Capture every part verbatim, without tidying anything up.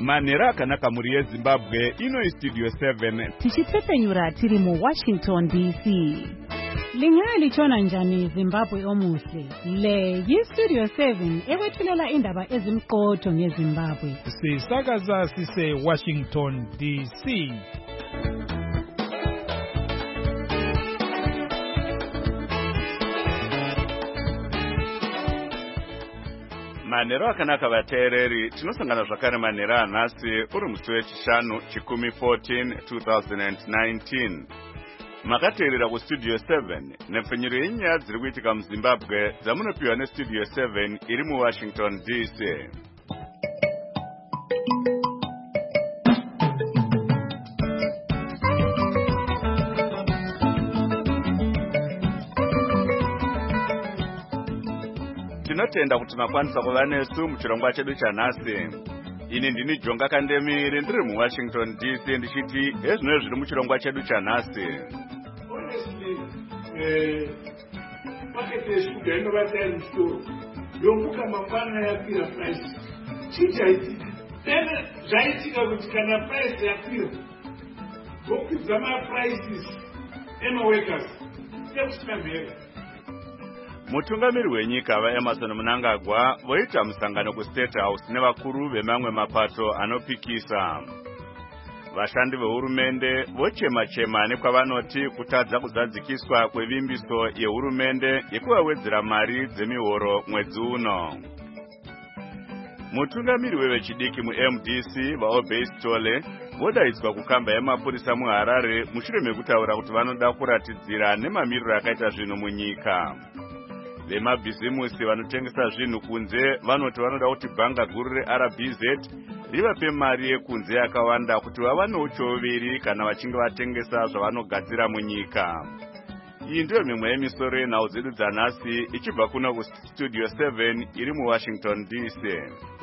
manhero akanaka muri yeZimbabwe ino Studio seven tichitsepenyura tiri mu Washington D C. Lingaya lichona njani Zimbabwe omuhle. Le yi Studio seven ewethulela indaba ezimqotho ngeZimbabwe. Sisakaza sise Washington D C. manhero akanaka vateereri tinosangana zvakare manhero anhasi uri musi wechishanu chikumi fourteen twenty nineteen makateerera kustudio seven nepfenyuro yenyaya dziri kuitika muZimbabwe dzamunopiwa nestudio seven iri muWashington D C. tinotenda kuti makwanisa kuva nesu muchirongwa chedu chanhasi. Ini ndini Jonga Kandemire ndiri muWashington D C ndichiti ezvino zviri muchirongwa chedu chanhasi. Honestly, eh market yeshuga inobata mstoro. Yombuka mangwana yapira price. Chichaiti. Tena zvaitika kuti kana price yapira. Bokuza ma prices ema workers. Sekusina mhere. Mutungamiri wenyika vaEmerson Mnangagwa voita musangano kuState House nevakuru vemamwe mapato anopikisa. Vashandi vehurumende vochema-chema nekwavanoti kutadza kuzadzikiswa kwevimbiso yehurumende yekuvawedzera mari dzemihoro mwedzi uno. Mutungamiri wevechidiki muM D C vaObey Stole vodaidzwa kukamba yemapurisa muHarare mushure mekutaura kuti vanoda kuratidzira nemamiriro akaita zvinhu munyika. Vemabhizimusi vanotengesa zvinhu kunze vanoti vanoda kuti bhanga guru reR B Z rivape mari yekunze yakawanda kuti vavane uchoveri kana vachinge vatengesa zvavanogadzira munyika. Iyi ndiyo mimwe yemisoro yenhau dzedu dzanhasi ichibva kuno kustudio seven iri muWashington D C.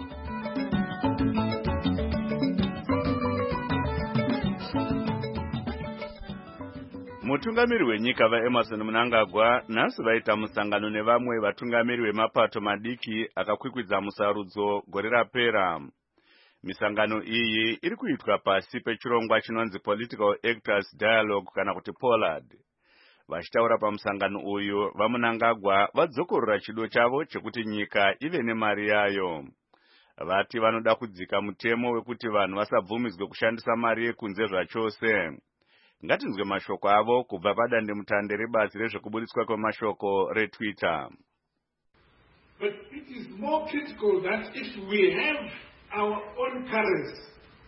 Mutungamiri wenyika vaEmerson Mnangagwa nhasi vaita musangano nevamwe vatungamiri vemapato madiki akakwikwidza musarudzo gore rapera. Misangano iyi iri kuitwa pasi pechirongwa chinonzi Political Actors Dialogue kana kuti Pollard. Vachitaura pamusangano uyu vaMnangagwa vadzokorora chido chavo chekuti nyika ive nemari yayo. Vati vanoda kudzika mutemo wekuti vanhu vasabvumidzwe kushandisa mari yekunze zvachose. Ngatinzwe mashoko avo kubva padandemutande rebazi rezvekuburitswa kwemashoko reTwitter. But it is more critical that if we have our own currency,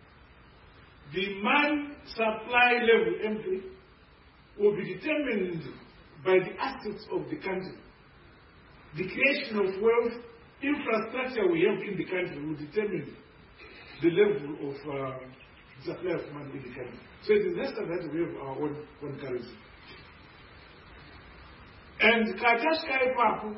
demand supply level M P will be determined by the assets of the country. The creation of wealth, infrastructure we have in the country will determine the level of uh, supply of money in the country. So it is necessary that we have our own, own currency. And Katashkai Papu,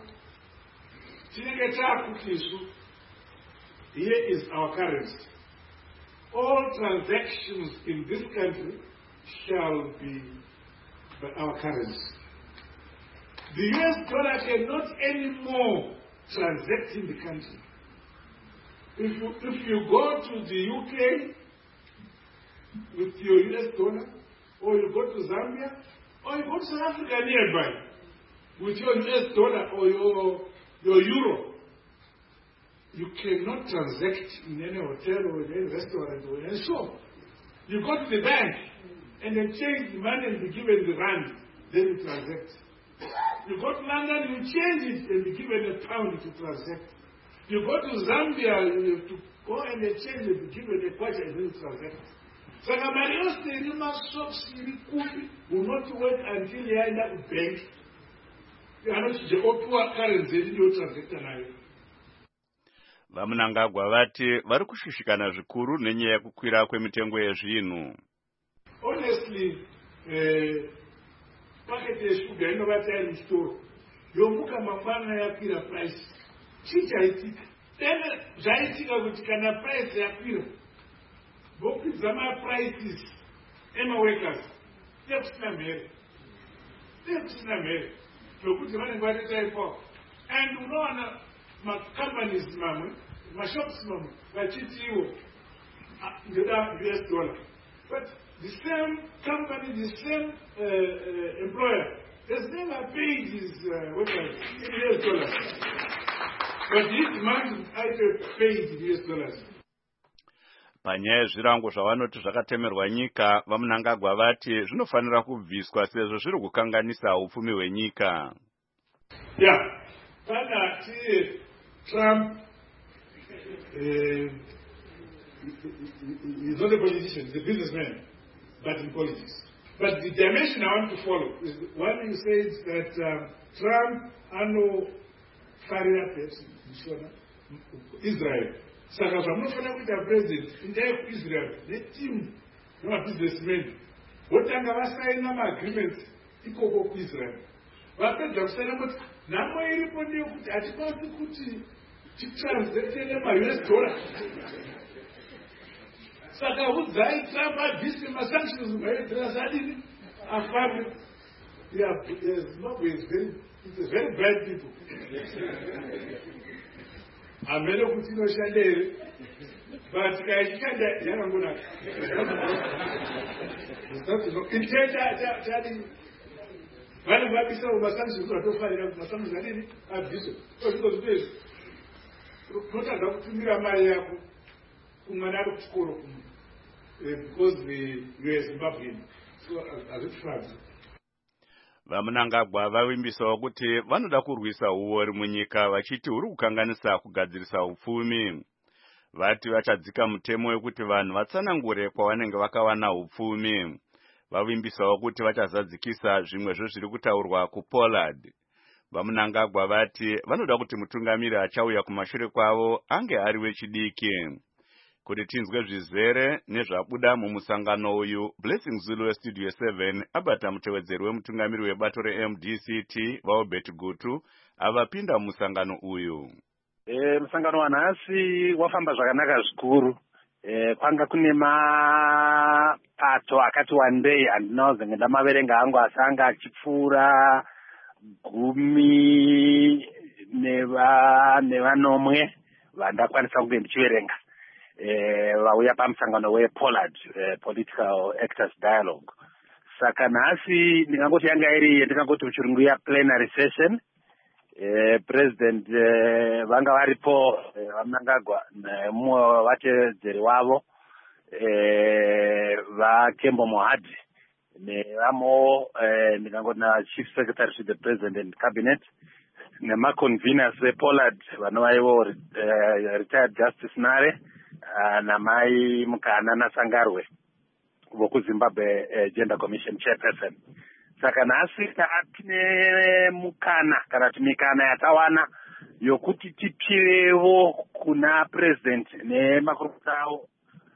here is our currency. All transactions in this country shall be by our currency. The U S dollar cannot anymore transact in the country. If you, if you go to the U K with your U S dollar, or you go to Zambia, or you go to South Africa nearby with your U S dollar or your, your euro, you cannot transact in any hotel or in any restaurant or in any shop. You go to the bank and then change the money and be given the rand, then you transact. You go to London, you change it and be given a pound to transact. You go to Zambia, you have to go and then change it and be given a kwacha and then you transact. So the shops will not wait until you end up with bank. You are not the open currency in your transaction. VaMnangagwa vati vari kushushikana zvikuru nenyaya yekukwira kwemitengo yezvinhu. Honestly, eh market yeshuga inobata mstoro. Yombuka mangwana yapira price. Chichaitika. Tena zvaitika kuti kana price yapira bokuza ma prices ema workers sekusina mhere sekusina mhere lokuti vanenge vatita ipo and unoona ma companies mamwe ma shops mamwe vachiti iwo the U S dollar. But the same company, the same uh, uh, employer has never paid his uh, workers in U S dollars. But he demands I pay in U S dollars. Panyaya yezvirango zvavanoti zvakatemerwa nyika, vaMnangagwa vati zvinofanira kubviswa sezvo zviri kukanganisa upfumi hwenyika. Yeah, pana ti Trump uh, he's not a politician, he's a businessman, but in politics. But the dimension I want to follow is one who says that um, Trump ano farira Israel. Saka zvamunofana kuita president indaya kuIsrael netimu nemabusinessmen votanga vasaina maagreements ikoko kuIsrael. Vapedza kusaina kuti nhamo iripo ndeyekuti hatikwanisi kuti titransacte nema-U S dollar. Saka udzai Trump abvise masanctions maedras adini afambe. Yeah, Zimbabwe is very, it's a very bad people. Amene kuti inoshanda here, but kaishanda yakangonaka. Intenda tadi vale vabisa masanctions vatofarira masanctions adini abvise. Ozviko zvitezvi unotadza kutumira mari yako kumwana ari kuchikoro kuno because you are Zimbabwean, so hazvitifadzi. VaMnangagwa vavimbisawo kuti vanoda kurwisa uori munyika vachiti huri kukanganisa kugadzirisa upfumi. Vati vachadzika mutemo wekuti vanhu vatsanangure kwavanenge vakawana upfumi. Vavimbisawo kuti vachazadzikisa zvimwezvo zviri kutaurwa kuPollard. VaMnangagwa vati vanoda kuti mutungamiri achauya kumashure kwavo ange ari wechidiki. Kuti tinzwe zvizere nezvabuda mumusangano uyu, Blessing Zulu weStudio seven abata mutevedzeri wemutungamiri webato reM D C T vaObert Gutu avapinda mumusangano uyu. E, musangano wanhasi wafamba zvakanaka zvikuru. E, kwanga kune mapato akati wandei handinawo ndamaverenga angu asanga achipfuura gumi neva nevanomwe vandakwanisa kunge ndichiverenga. Eh, vauya pamusangano wePollard, eh, Political Actors Dialogue. Saka nhasi ndingangoti yanga iri yandingangoti muchirungu ya plenary session. Eh, President eh, vanga varipo eh, vaMnangagwa nemumwe vatevedzeri wavo eh, vaKembo Mohadi nevamo eh, ndingangoti na Chief Secretary to the President and Cabinet nemaconveners vePollard vanovaivo eh, retired Justice Nare Uh, namai Mukana Nasangarwe vokuZimbabwe uh, Gender Commission Chairperson. Saka nhasi taatine mukana kana timikana yatawana yokuti tipirewo kuna president nemakurukota avo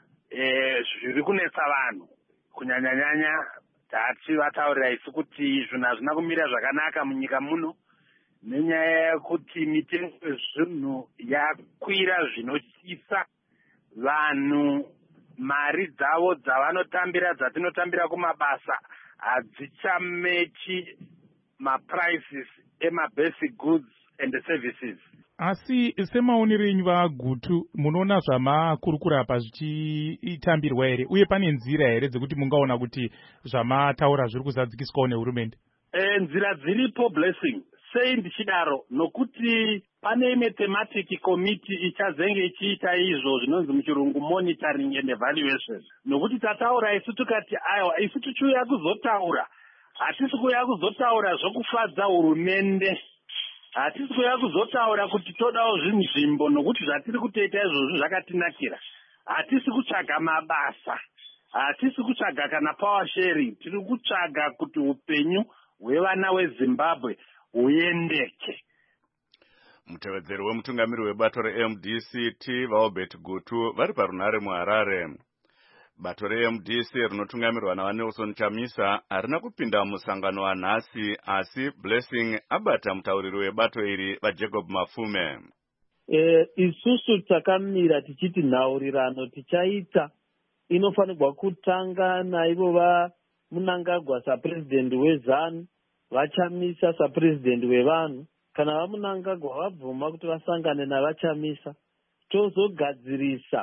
eh, zviri kunetsa vanhu kunyanyanyanya tati vataurira isu kuti zvinhu hazvina kumira zvakanaka munyika muno nenyaya yekuti mitengo yezvinhu yakwira zvinotyisa. Vanhu mari dzavo dzavanotambira dzatinotambira kumabasa hadzichamechi maprices emabasic goods and services. Asi semaonero enyu vaGutu munoona zvamakurukura apa zvichitambirwa here uye pane nzira here dzekuti mungaona kuti zvamataura zviri kuzadzikiswawo nehurumende? E, nzira dziripo Blessing. Sei ndichidaro nokuti pane imwe thematic committee ichazenge ichiita izvo zvinonzi muchirungu monitoring and evaluation. Nokuti tataura isu tukati aiwa isu tichiuya kuzotaura hatisi kuuya kuzotaura zvokufadza hurumende, hatisi kuuya kuzotaura kuti todawo zvinzvimbo nokuti zvatiri kutoita izvozvo zvakatinakira, hatisi kutsvaga mabasa, hatisi kutsvaga kana power sharing, tiri kutsvaga kuti upenyu hwevana weZimbabwe huendeke. Mutevedzeri wemutungamiri webato reM D C T vaObert Gutu vari parunhare muHarare. Bato reM D C rinotungamirwa naVaNelson Chamisa harina kupinda musangano wanhasi, asi Blessing abata mutauriri webato iri vaJacob Mafume. E, isusu takamira tichiti nhaurirano tichaita inofanirwa kutanga naivo vaMnangagwa sapresident weZANU, vaChamisa sapresident wevanhu. Kana vaMnangagwa vabvuma kuti vasangane navaChamisa, tozogadzirisa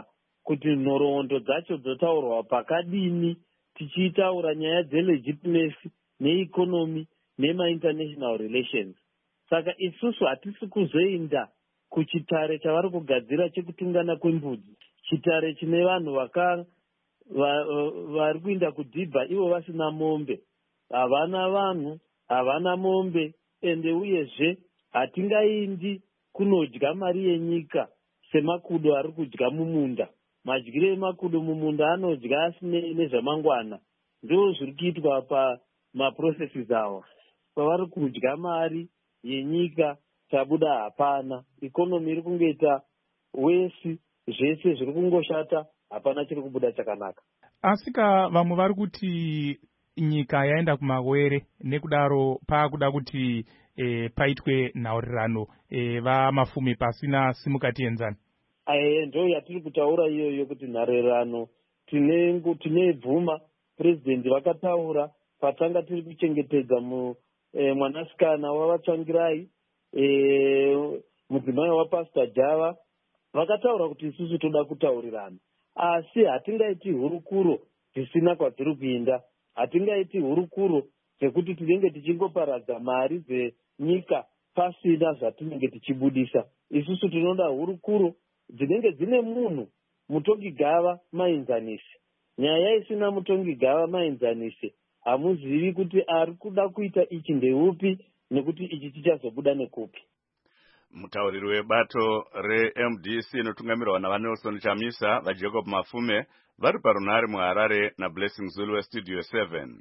kuti nhoroondo dzacho dzotaurwa pakadini, tichitaura nyaya dzelegitimacy neeconomy nemainternational relations. Saka isusu hatisi kuzoenda kuchitare chavari kugadzira chekutungana kwembudzi, chitare chine vanhu vaka vari kuinda kudhibha ivo vasina mombe. Havana vanhu, havana mombe, ende uyezve hatingaindi kunodya mari yenyika semakudo ari kudya mumunda. Madyire emakudo mumunda anodya asinei nezvamangwana. Ndo zviri kuitwa pamaprocesses awa. Pavari kudya mari yenyika tabuda hapana. Ikonomi iri kungoita wesi, zvese zviri kungoshata, hapana chiri kubuda chakanaka. Asika vamwe vari kuti nyika yaenda kumawere nekudaro paakuda kuti e, paitwe nhaurirano e, vamafumi pasina simukati enzani. Aye, ndo yatiri kutaura iyoyo kuti nharerano tine tine bvuma. President vakataura patanga tiri kuchengetedza mu e, mwanasikana wavatsvangirai e, mudzimai wapastor Java, vakataura kuti isusu toda kutaurirana, asi hatingaiti hurukuro dzisina kwadziri kuinda. Hatingaiti hurukuro dzekuti tinenge tichingoparadza mari dzenyika pasina zvatinenge tichibudisa. Isusu tinoda hurukuro dzinenge dzine munhu mutongi gava mainzanisi. Nyaya isina mutongi gava mainzanisi, hamuzivi kuti ari kuda kuita ichi ndeupi nekuti ichi chichazobuda nekupi. Mutauriri webato re-M D C inotungamirwa naVanelson Chamisa, vaJacob Mafume, vari parunhare muHarare naBlessing Zulu weStudio seven.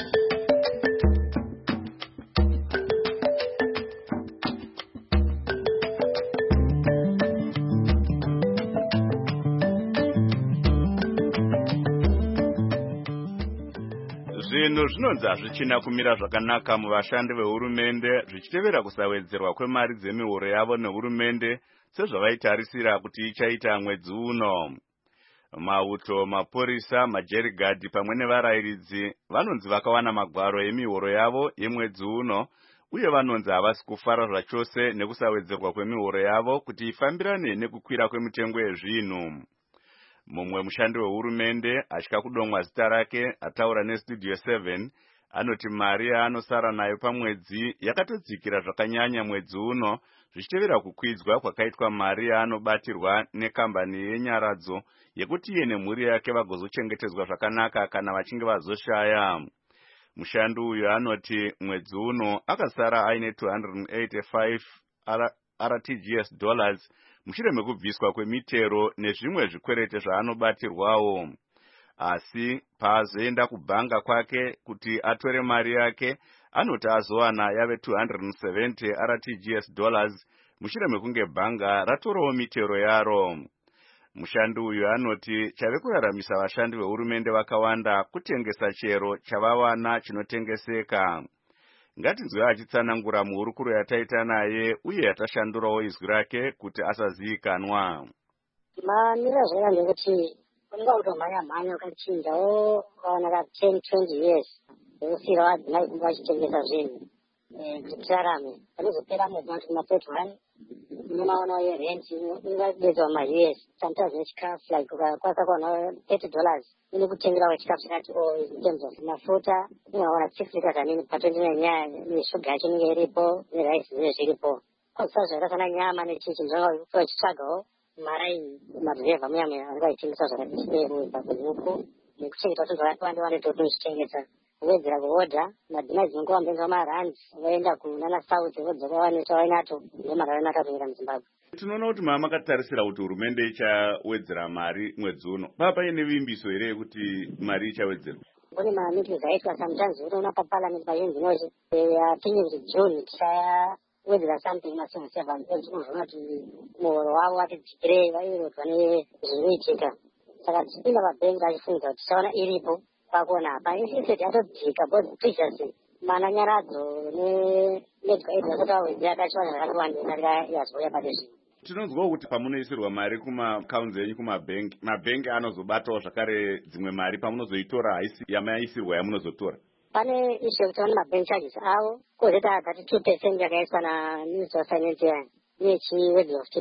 Zvinhu zvinonzi hazvichina kumira zvakanaka muvashandi vehurumende zvichitevera kusawedzerwa kwemari dzemihoro yavo nehurumende sezvavaitarisira kuti ichaita mwedzi uno. Mauto, mapurisa, majerigadhi pamwe nevarayiridzi vanonzi vakawana magwaro emihoro yavo yemwedzi uno, uye vanonzi havasi kufara zvachose nekusawedzerwa kwemihoro yavo kuti ifambirane nekukwira kwemitengo yezvinhu. Mumwe mushandi wehurumende atya kudomwa zita rake ataura neStudio seven anoti mari yaanosara nayo pamwedzi yakatodzikira zvakanyanya mwedzi uno zvichitevera kukwidzwa kwakaitwa mari yaanobatirwa nekambani yenyaradzo yekuti iye nemhuri yake vagozochengetedzwa zvakanaka kana vachinge vazoshaya. Mushandi uyu anoti mwedzi uno akasara aine two hundred eighty-five R T G S dollars mushure mekubviswa kwemitero nezvimwe zvikwerete zvaanobatirwawo. Asi paazoenda kubhanga kwake kuti atore mari yake anoti azowana yave two hundred seventy R T G S dollars mushure mekunge bhanga ratorawo mitero yaro. Mushandi uyu anoti chave kuraramisa vashandi vehurumende vakawanda kutengesa chero chavawana chinotengeseka. Ngatinzwe achitsanangura muhurukuro yataita naye uye yatashandurawo izwi rake kuti asazivikanwa. Mamira zvera ndekuti unenge utomhanya mhanya ukachinjawo ukaona ka ten twenty years usira wadzimai kunge vachitengesa zvinhu kuti tirarame. Panozopera mwedzi wati ma-thirty one unomaonawo yerent ingadedzwa ma-U S sometimes nechikafu like ukakwasa kuona thirty dollars ine kutengerawo chikafu chakati o in terms of mafuta unoona six liters anini patwendi nenyaya neshuga yacho inenge iripo nerice zvinenge zviripo. Kosa zvakafanana nyama nechichi ndinonga uchitsvagawo maraini madhirevha muyamwe anenge achitengesa zvakadisideru pakuhuku nekuchengeta tunhu vakawanda wanda totochitengesa. Kuwedzera kuodha madzimai dzinonge vambenza marandi vaenda kunana south vodzoka vaneta vainato ndemarara akatomira muZimbabwe. Tinoona kuti mama makatarisira kuti hurumende ichawedzera mari mwedzi uno. Papa ine vimbiso here kuti mari ichawedzerwa? Kune mameetings aitwa sometimes unoona paparliament payenzi nozi yatinye kuti June tichawedzera something masina seven tinozoona kuti muhoro wavo vatidzikirei vairotwa nezvinoitika. Saka tichipinda pabhengi achifunidza kuti tichaona iripo pakuona apa insisted yatodzika both previously mana nyaradzo nemedical aid yakotawedzera akachiwana zvakatiwandisa yazouya pade zvino. Tinonzwawo kuti pamunoisirwa mari kumaaccounts enyu kumabhengi, mabhengi anozobatawo zvakare dzimwe mari pamunozoitora haisi yamaisirwa yamunozotora. Pane issue yekuti vane mabank charges avo kozoita thirty two percent yakaiswa naMinister of Finance nechiwedzero of ipapo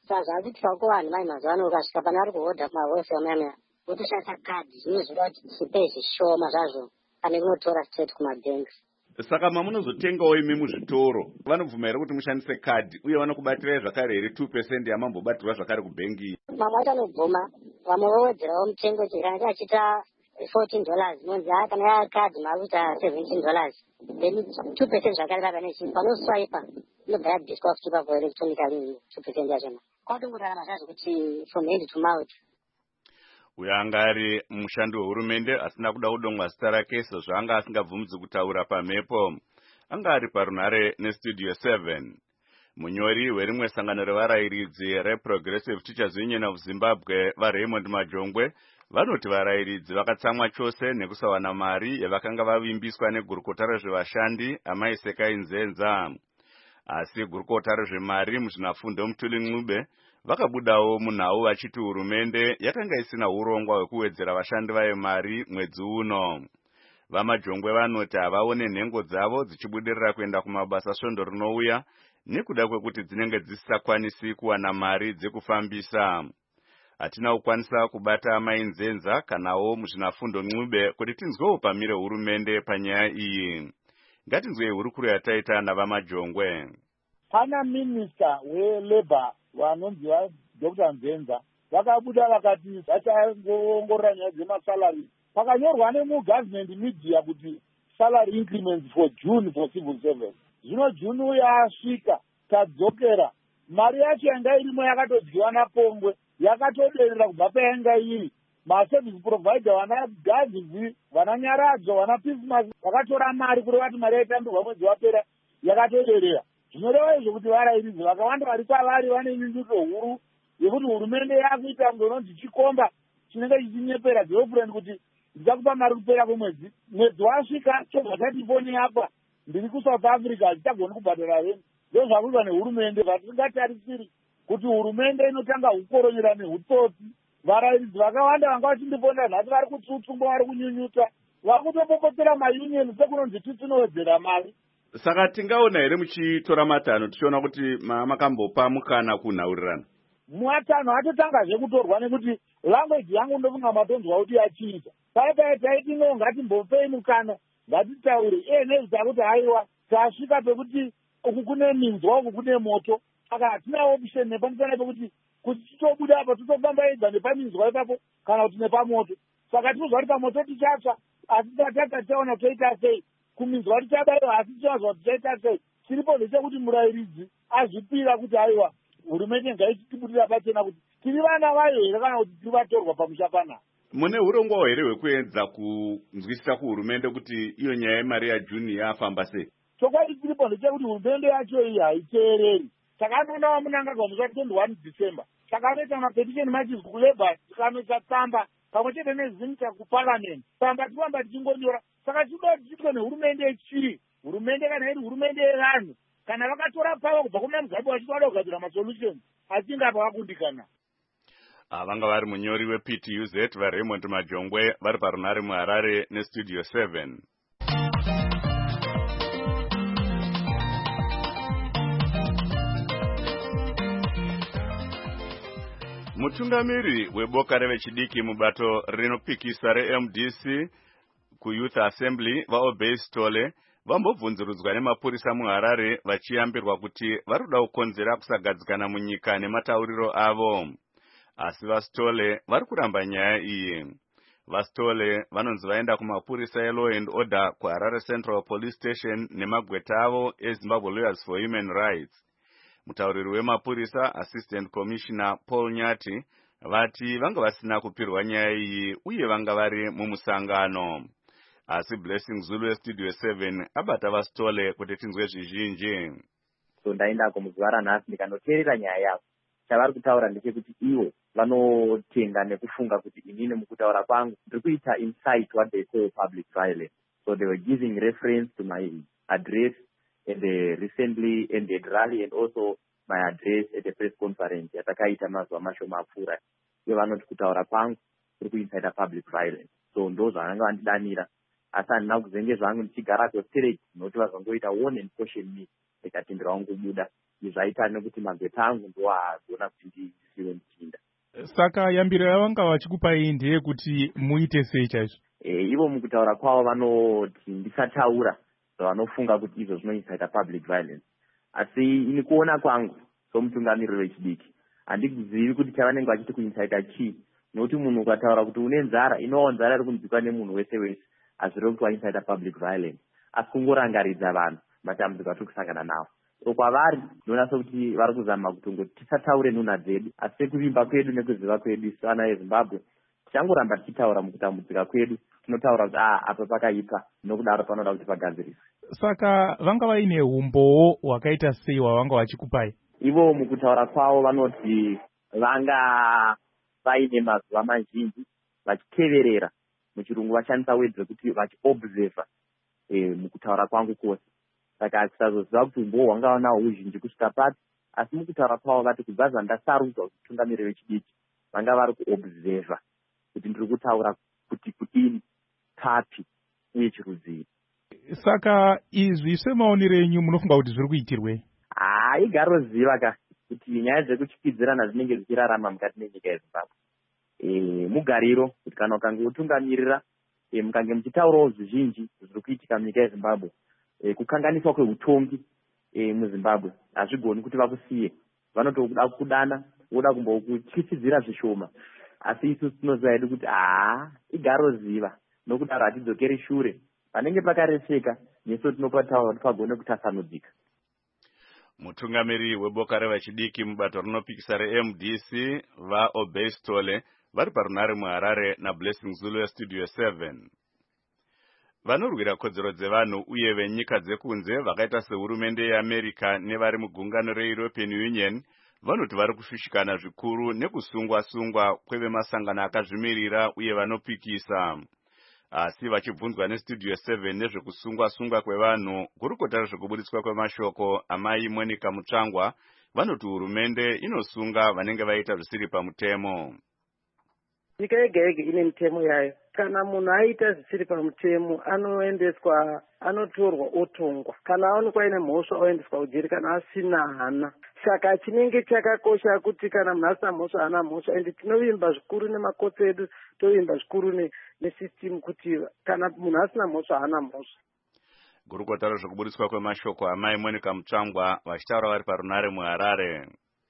saka zvakuitwa kuvanhu mai mazuva ano ukasvika pane vari kuhodha kumahofisi amuyamya wotoshandisa kadhi zvimwe zvinoda kuti chipe zvishoma zvazvo pane kunotora straight kumabhengi. Saka mamunozotengawo imi muzvitoro vanobvuma here kuti mushandise kadhi uye vanokubatirai zvakare here two percent yamambobatirwa zvakare kubhengi? Mamwe acho anobvuma, vamwe vowedzerawo mutengo kuti kana achiita fourteen dollars nonzi haa kana yakadhi maakuita seventeen dollars then two percent zvakare vakanechii panoswipa inobva yabviswa kuchipa for electronically two percent yachona kwatongorarama zvazvo kuti from hand to mouth. Uyo anga ari mushandi wehurumende asina kuda kudongwa zita rake sezvo anga asingabvumidzi kutaura pamhepo. Anga ari parunhare nestudio seven. Munyori werimwe sangano revarayiridzi reProgressive Teachers Union of Zimbabwe vaRaymond Majongwe vanoti varayiridzi vakatsamwa chose nekusawana mari yavakanga vavimbiswa negurukota rezvevashandi Amai Sekai Nzenza. Asi gurukota rezvemari muzvinafundo Mutuli Ncube vakabudawo munhau vachiti hurumende yakanga isina urongwa hwekuwedzera vashandi vayo mari mwedzi uno. VaMajongwe vanoti havaone nhengo dzavo dzichibudirira kuenda kumabasa svondo rinouya nekuda kwekuti dzinenge dzisisakwanisi kuwana mari dzekufambisa. Hatina kukwanisa kubata Amai Nzenza kanawo muzvinafundo Ncube kuti tinzwewo pamire hurumende panyaya iyi. Ngatinzwei hurukuro yataita navaMajongwe. Pana minista welabor vanonzi vaDr Nzenza vakabuda vakati vachangoongorora nyaya dzemasalary. Pakanyorwa nemugovernment media kuti salary increments for June for civil service. Zvino June uya asvika tadzokera mari yacho yanga irimo yakatodyiwa napongwe yakatoderera kubva payanga iri. Maservice provider vana gazizi vana nyaradzo vana Christmas vakatora mari kureva kuti mari yaitambirwa mwedzi wapera yakatoderera. Zvinoreva izvo kuti varayiridzi vakawanda vari kwavari vane nyunyuto huru yekuti hurumende yakuita ngononzi chikomba chinenge chichinyepera girlfriend kuti ndichakupa mari kupera kwemwedzi. Mwedzi wasvika chobva chati foni apa ndiri kuSouth Africa hachichagoni kubhadhara henyu. Ndizvo zvakuitwa nehurumende vatisingatarisiri kuti hurumende inotanga kukoronyera nehutsotsi. Varayiridzi vakawanda vanga vachindifonda nhasi vari kutsutsungwa vari kunyunyuta vari kutopopotera maunion sekunonzi titinowedzera mari. Saka tingaona here muchitora matanho tichiona kuti makambopa mukana kunhaurirana? Matanho atotangazve kutorwa nekuti language yangu ndofunga matonzwa kuti achiita. Paipai taiti no ngatimbopei mukana ngatitaure iye nezita kuti haiwa tasvika pekuti uku kune minzwa uku kune moto. Saka hatina option nepamusana pekuti kuti titobuda apa totofamba ega nepaminzwa ipapo kana kuti nepamoto. Saka tinozwa kuti pamoto tichatsva asi tataka taona toita sei kuminzwa tichabayiwa asi tichazwa tichaita sei. Tiripo zvechekuti murayiridzi azvipira kuti haiwa hurumende ngaitibudira pachena kuti tiri vana vayo here kana kuti tiri vatorwa pamusha panapa. Mune urongwa here hwekuedza kunzwisisa kuhurumende kuti iyo nyaya yemari yaJuni yafamba sei? Chokwadi tiripo ndechekuti hurumende yacho iyi haiteereri. Saka anoona vamunangagwa musi twenty-one December. Saka anoita mapetisheni machizwi kulabor tikanoisa tsamba pamwe chete nezinta kuparliament. Tsamba tiramba tichingonyora. Saka tinoda kuti tiitwe nehurumende yechii? Hurumende kana iri hurumende yevanhu kana vakatora pavo kubva kuna Mugabe vachitoda kugadzira masolutions achinge apa vakundikana. Vanga vari munyori weP T U Z vaRaymond Majongwe vari parunhare muHarare nestudio seven. Mutungamiri weboka revechidiki mubato rinopikisa reM D C kuYouth Assembly vaObey Stole vambobvunzurudzwa nemapurisa muHarare vachiyambirwa kuti varikuda kukonzera kusagadzikana munyika nematauriro avo. Asi vaStole vari kuramba nyaya iyi. VaStole vanonzi vaenda kumapurisa eLaw and Order kuHarare Central Police Station nemagweta avo eZimbabwe Lawyers for Human Rights. Mutauriri wemapurisa Assistant Commissioner Paul Nyati vati vanga vasina kupirwa nyaya iyi uye vanga vari mumusangano. Asi Blessing Zulu westudio seven abata vaStole kuti tinzwe zvizhinji. So ndaenda kumuzuva ranhasi ndikanoteerera nyaya yavo. Chavari kutaura ndechekuti ivo vanotenga nekufunga kuti inini mukutaura kwangu ndiri kuita incite what they call public violence. So they were giving reference to my address and the recently ended rally and also my address at the press conference yatakaita mazuva mashoma apfuura. Ivo vanoti kutaura kwangu ndiri kuincita public violence. So ndo zvavanga vandidanira. Asi handina kuzenge zvangu ndichigarako straight nokuti vazongoita warn and caution me ndikatendera wangu kubuda zvaita nekuti mabheta angu ndoagona kuti ndisiwe ndichinda. Saka yambiro yavanga vachikupai ndeyekuti muite sei chaizvo? E, ivo mukutaura kwavo vanoti ndisataura zvavanofunga kuti izvo zvinoincita public violence. Asi ini kuona kwangu somutungamiriri wechidiki handikuzivi kuti chavanenge vachiti kuincita chii, nokuti munhu ukataura kuti une nzara, inowo nzara iri kunzwikwa nemunhu wese wese, hazvirevi kuti waincita public violence, asi kungorangaridza vanhu matambudziko atiri kusangana nawo. So kwavari ndinoona sokuti vari kuzama kutongoti tisataure nhunha dzedu, asi sekuvimba kwedu nekuziva kwedu isu vana veZimbabwe tichangoramba tichitaura mukutambudzika kwedu, tinotaura kuti ah apa pakaipa, nokudaro panoda kuti pagadziriswe. Saka vanga vaine umbowo hwakaita sei hwavanga vachikupai? Ivo mukutaura kwavo vanoti vanga vaine mazuva mazhinji vachiteverera, muchirungu vashandisa wedzi rekuti vachiobserva e, mukutaura kwangu kwose. Saka hatisazoziva kuti umbowo hwanga vanahwo huzhinji kusvika pati, asi mukutaura kwavo vati kubva zvandasarudzwa kuti mutungamiriri wechidiki vanga vari kuobserva kuti ndiri kutaura kuti kudini, papi uye chirudzii. Saka izvi semaonero enyu munofunga kuti zviri kuitirwei? Ah, igaro ziva ka kuti nyaya dzekuchipidzirana dzinenge dzichirarama mukati menyika yeZimbabwe. E, mugariro kuti kana ukange utungamirira e, mukange muchitaurawo zvizhinji zviri kuitika munyika yeZimbabwe, e, kukanganiswa kweutongi e, muZimbabwe hazvigoni kuti vakusiye, vanotoda kudana, voda kumbokutyisidzira zvishoma. Asi isu tinoziva hedu kuti haa igaro ziva, nokudaro hatidzokeri shure, panenge pakareseka nesu tinopataura kuti pagone kutasanudzika. Mutungamiri weboka revechidiki mubato rinopikisa reM D C vaObestole vari parunare muHarare naBlessing Zulu yeStudio seven. Vanorwira kodzero dzevanhu uye venyika dzekunze vakaita sehurumende yeAmerica nevari mugungano reEuropean Union vanoti vari kushushikana zvikuru nekusungwa-sungwa kwevemasangano akazvimirira uye vanopikisa. Asi vachibvunzwa neStudio seven nezvekusungwa-sungwa kwevanhu, gurukota rezvekubudiswa kwemashoko amai Monica Mutsvangwa vanoti hurumende inosunga vanenge vaita zvisiri pamutemo. Nyika yega yega ine mitemo yayo. Kana munhu aita zvisiri pamutemo anoendeswa, anotorwa otongwa. Kana aonekwa ine mhosva oendeswa kujeri kana asina hana. Saka chinenge chakakosha kuti kana munhu asina mhosva hana mhosva, ende tinovimba zvikuru nemakotsi edu, tovimba zvikuru nesystem kuti kana munhu asina mhosva hana mhosva. Gurukota rezvekubudiswa kwemashoko amai Monica Mutsvangwa vachitaura vari parunare muHarare.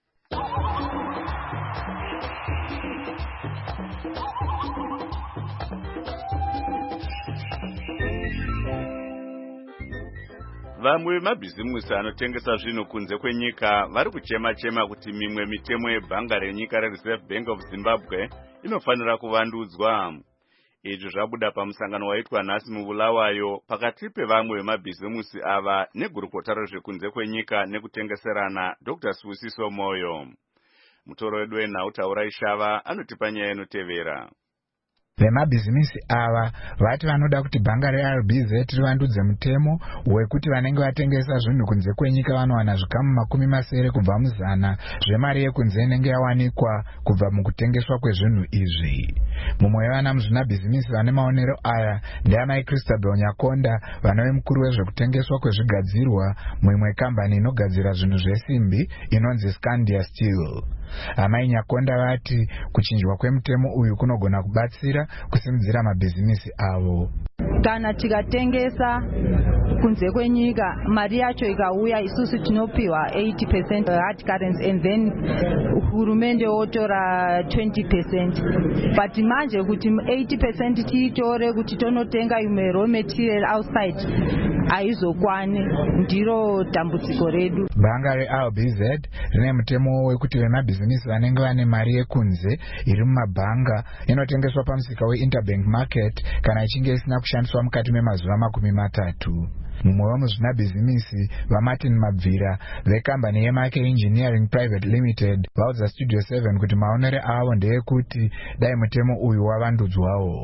Vamwe vemabhizimusi anotengesa zvinhu kunze kwenyika vari kuchema-chema kuti mimwe mitemo yebhanga renyika reReserve Bank of Zimbabwe inofanira kuvandudzwa. Izvi zvabuda pamusangano waitwa nhasi muBulawayo pakati pevamwe vemabhizimusi ava negurukota rezvekunze kwenyika nekutengeserana Doctor Sibusiso Moyo. Mutoro wedu wenhau Taurai Shava anotipa nyaya inotevera. Vemabhizimisi ava vati vanoda kuti bhanga reR B Z rivandudze mutemo wekuti vanenge vatengesa zvinhu kunze kwenyika vanowana zvikamu makumi masere kubva muzana zvemari yekunze inenge yawanikwa kubva mukutengeswa kwezvinhu izvi. Mumwe wevana muzvinabhizimisi vane maonero aya ndiamai Christabel Nyakonda, vanove mukuru wezvekutengeswa kwezvigadzirwa muimwe kambani inogadzira zvinhu zvesimbi inonzi Scandia Steel. Amai Nyakonda vati kuchinjwa kwemutemo uyu kunogona kubatsira kusimudzira mabhizimisi avo. Kana tikatengesa kunze kwenyika mari yacho ikauya isusu tinopiwa eighty percent hard currency and then hurumende otora twenty percent. But manje kuti eighty percent tiitore kuti tonotenga imwe raw material outside aizokwani, ndiro dambudziko redu. Bhanga reR B Z rine mutemo wekuti vemabhizimisi vanenge vane mari yekunze iri mumabhanga inotengeswa pamusika weInterbank Market kana ichinge isina kushandiswa mukati memazuva makumi matatu. Mumwe wemuzvinabhizimisi vaMartin Mabvira vekambani yeMake Engineering Private Limited vaudza Studio seven kuti maonero avo ndeyekuti dai mutemo uyu wavandudzwawo.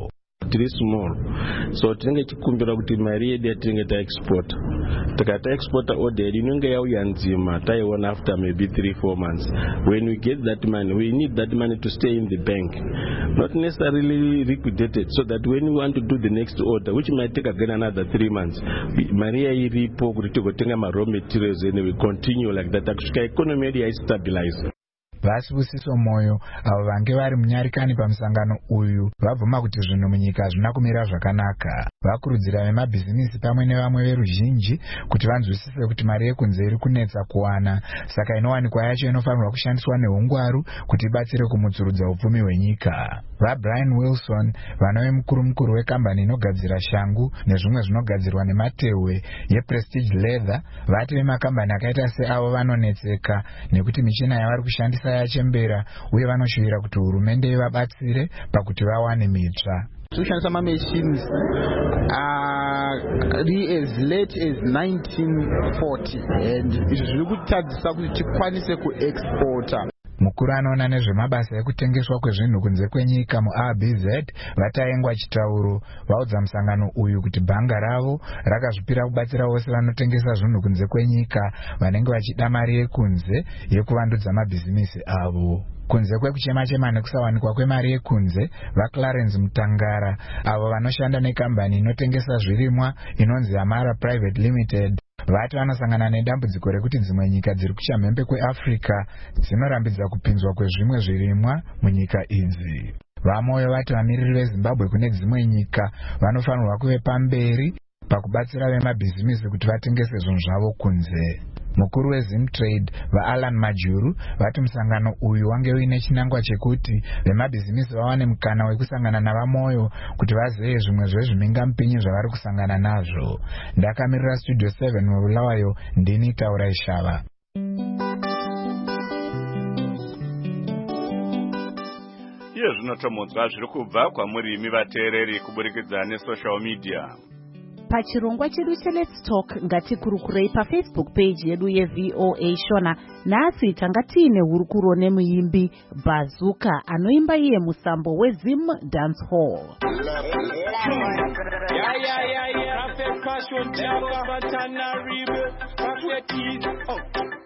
tiri small, so tinenge tichikumbira kuti mari yedu yatinenge taexporta taka taexporta order yedu inenge yauya nzima taiona after maybe three four months. When we get that money, we need that money to stay in the bank, not necessarily liquidated, so that when we want to do the next order, which might take again another three months, maria iripo kuti tigotenga ma raw materials and we continue like that kusvika economy yedu yaistabilize. Vasibusiso Moyo avo vange vari munyarikani pamusangano uyu vabvuma kuti zvinhu munyika hazvina kumira zvakanaka. Vakurudzira vemabhizinisi pamwe nevamwe veruzhinji kuti vanzwisise kuti mari yekunze iri kunetsa kuwana, saka inowanikwa yacho inofanirwa kushandiswa neungwaru kuti ibatsire kumudzurudza upfumi hwenyika. VaBrian Wilson, vanove mukuru mukuru wekambani inogadzira shangu nezvimwe zvinogadzirwa nematehwe yePrestige Leather, vati vemakambani akaita seavo vanonetseka nekuti michina yavari kushandisa yachembera uye vanoshuvira kuti hurumende ivabatsire pakuti vawane mitsva. kushandisa mamachines ari as late as nineteen forty and izvi zviri kutadzisa kuti tikwanise kuexporta. Mukuru anoona nezvemabasa ekutengeswa kwezvinhu kunze kwenyika muR B Z vataengwa chitauro vaudza musangano uyu kuti bhanga ravo rakazvipira kubatsira vose vanotengesa zvinhu kunze kwenyika vanenge vachida mari yekunze yekuvandudza mabhizinisi avo. Kunze kwekuchema-chema nekusawanikwa kwemari yekunze, vaClarence Mutangara avo vanoshanda nekambani inotengesa zvirimwa inonzi Amara Private Limited vati vanosangana nedambudziko rekuti dzimwe nyika dziri kuchamhembe kweAfrica dzinorambidza kupinzwa kwezvimwe zvirimwa munyika idzi. VaMoyo vati vamiriri veZimbabwe kune dzimwe nyika vanofanirwa kuve pamberi pakubatsira vemabhizimisi kuti vatengese zvinhu zvavo kunze. Mukuru weZimtrade vaAlan Majuru vati musangano uyu wange uine chinangwa chekuti vemabhizimisi vawane mukana wekusangana navaMoyo kuti vazive zvimwe zvezvimingamupinyi zvavari kusangana nazvo. Ndakamirira Studio seven mubulawayo, ndini Taurai Shava. Iye zvinotomodzwa zviri kubva kwamurimi vateereri kuburikidza nesocial media. Pachirongwa chedu cheLet's Talk ngatikurukurei paFacebook page yedu yeV O A Shona. Nhasi tanga tiine hurukuro nemuimbi Bazooka anoimba iye musambo weZim Dance Hall. Yeah, yeah, yeah, yeah. Perfect passion, Java, Batana, Ribe, perfect kid. Oh.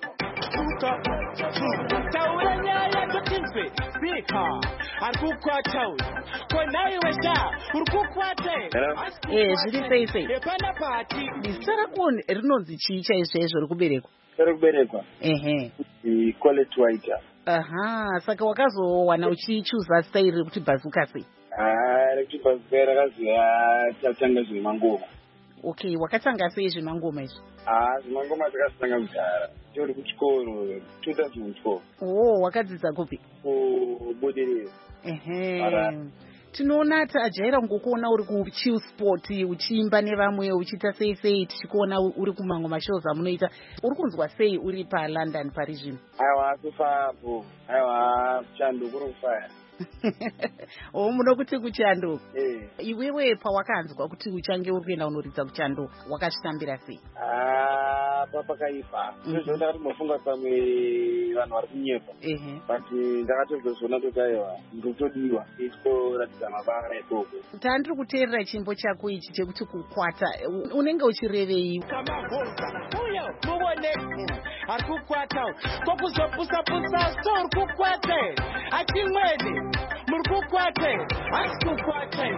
Tauranya ya kutimpe, bika, arkukwa chau. Kwa nawe wesha, urkukwa te. Eh, zviri sei sei. Epana pati. Ndisara kuone rinonzi chicha izvezvo rikuberekwa. Rikuberekwa. Ehe. I call it white. Aha, saka wakazowana uchichuza style kuti Bazooka sei. Ah, rekuti Bazooka rakaziya tatanga zvemangoma. Okay, wakatanga sei zvemangoma izvi? Ah, zvemangoma takatanga kudhara. Tori kuchikoro two thousand twelve. Oh, wakadzidza kupi? Kubudiriro. Ehe. Tinoona tajaira ngokuona uri kuchill sport uchiimba nevamwe uchiita sei sei tichikuona uri kumangoma shows amunoita. Uri kunzwa sei uri paLondon pari zvino? Aiwa kufapo. Aiwa chando kuri kufaya. Oh, muno kuti kuchando. Eh. Iwewe pawakanzwa kuti uchange uri kuenda unoridza kuchando wakashitambira sei? Ah, papa kaipa. Ndizvo ndakatofunga pamwe vanhu vari kunyepa. Ehe. But ndakatozozona kuti aiwa ndotodiwa ichikoratidza mabara ekoko. Tandiri kuteerera chimbo chako ichi chekuti kukwata unenge uchirevei? Uyo muone arikukwata kokuzopusa pusa so urikukwate achimwene murikukwate asikukwate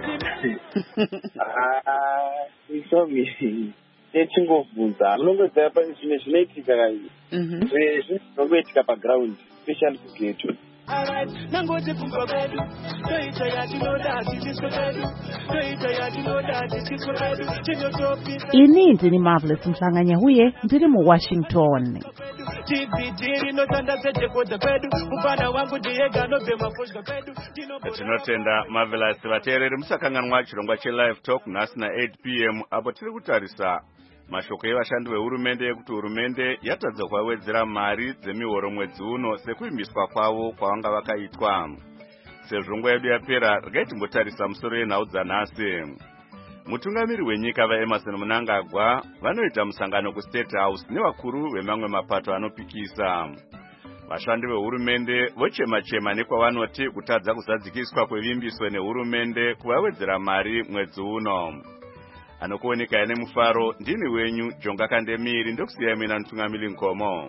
ah isomi echingovhunza unongoziva pa zvimwe zvinoitika kai zvinongoitika paground especially kugeto. Alright, nangoti kumba bedu, toita ya tinoda tisisko bedu, toita ya tinoda tisisko bedu, chenyo topi. Ini ndini Marvelous Mhlanganya huye ndiri muWashington. Tibitiri notanda sejekoda bedu, mfana wangu diega no bema fushka bedu. Tinotenda Marvelous vateereri musakanganwa chirongwa cheLive Talk nhasi na eight p m apo tiri kutarisa mashoko evashandi vehurumende yekuti hurumende yatadza kuvawedzera mari dzemihoro mwedzi uno sekuimbiswa kwavo kwavanga vakaitwa. Sezvo nguva yedu yapera, regai timbotarisa musoro yenhau dzanhasi. Mutungamiri wenyika vaEmerson Mnangagwa vanoita musangano kuState House nevakuru vemamwe mapato anopikisa. vashandi vehurumende vochema-chema nekwavanoti kutadza kuzadzikiswa kwevimbiso nehurumende kuvawedzera mari mwedzi uno. Anokuoneka nemufaro ndini wenyu Jonga Kandemiri ndokusiyai mina Mutungamiri Nkomo.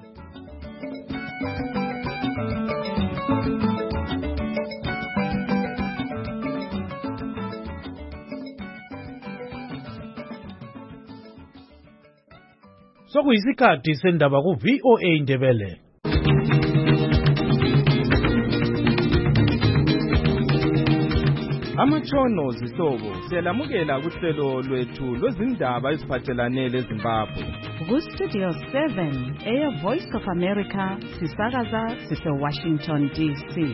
Sokuyisikhathi sendaba ku V O A Ndebele. Amatshono zihlobo siyalamukela kuhlelo lwethu lwezindaba eziphathelane leZimbabwe. Ku Studio seven, Air Voice of America, sisakaza sise Washington D C.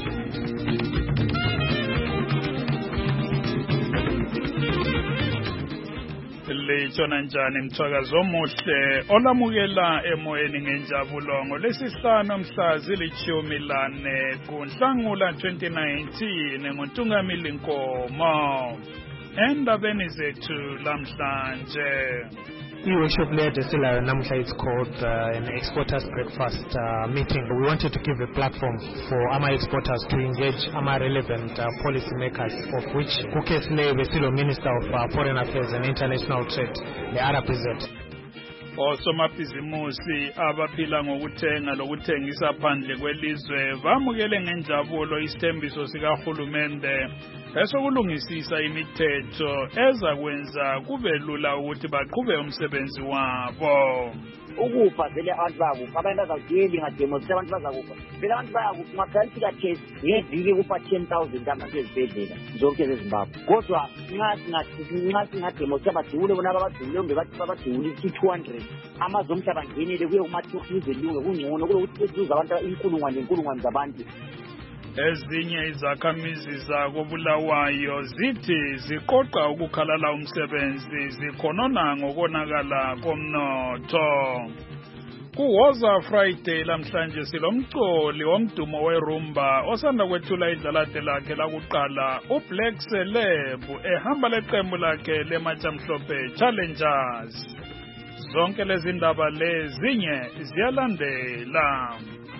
Lechona njani mthwakazi omuhle olamukela emoyeni ngenjabulo ngolesihlanu mhla zilithumi lane kuNhlangula twenty nineteen nguNtungamili Nkomo. Endabeni zethu lamhlanje. E-workshop led Sila Namsha, it's called uh, an exporters breakfast uh, meeting. We wanted to give a platform for A M A exporters to engage A M A relevant uh, policy makers, of which Kukesle Vesilo, Minister of uh, Foreign Affairs and International Trade, the R P Z. Osomabhizimusi abaphila ngokuthenga lokuthengisa phandle kwelizwe bamukele ngenjabulo isithembiso sikahulumende esokulungisisa imithetho ezakwenza kube lula ukuthi baqhube umsebenzi wabo. Ukufa vele abantu bakufa abantu bazawudeli ngademokhrasi abantu bazakufa vele abantu bayakufa makalifika test ngeviki kufa ten thousand abantu ezibhedlela zonke ezimbabwe kodwa nxa singademokhrasi abadewule bona abadewule kumbe bathi babadewule two hundred amazwe omhlaba ngenele kuye kuma-two thousand luke kungcono kulokuthi bezuza abantu inkulungwane inkulungwane zabantu. Ezinye izakhamizi zakobulawayo zithi ziqoqa ukukhalala umsebenzi zikhonona ngokonakala komnotho. Kuwoza Friday lamhlanje silomcoli womdumo werumba osanda kwethula idlalade lakhe lakuqala uBlack Celeb ehamba leqembu lakhe leMachamhlophe Challengers. Zonke lezi ndaba lezinye ziyalandela.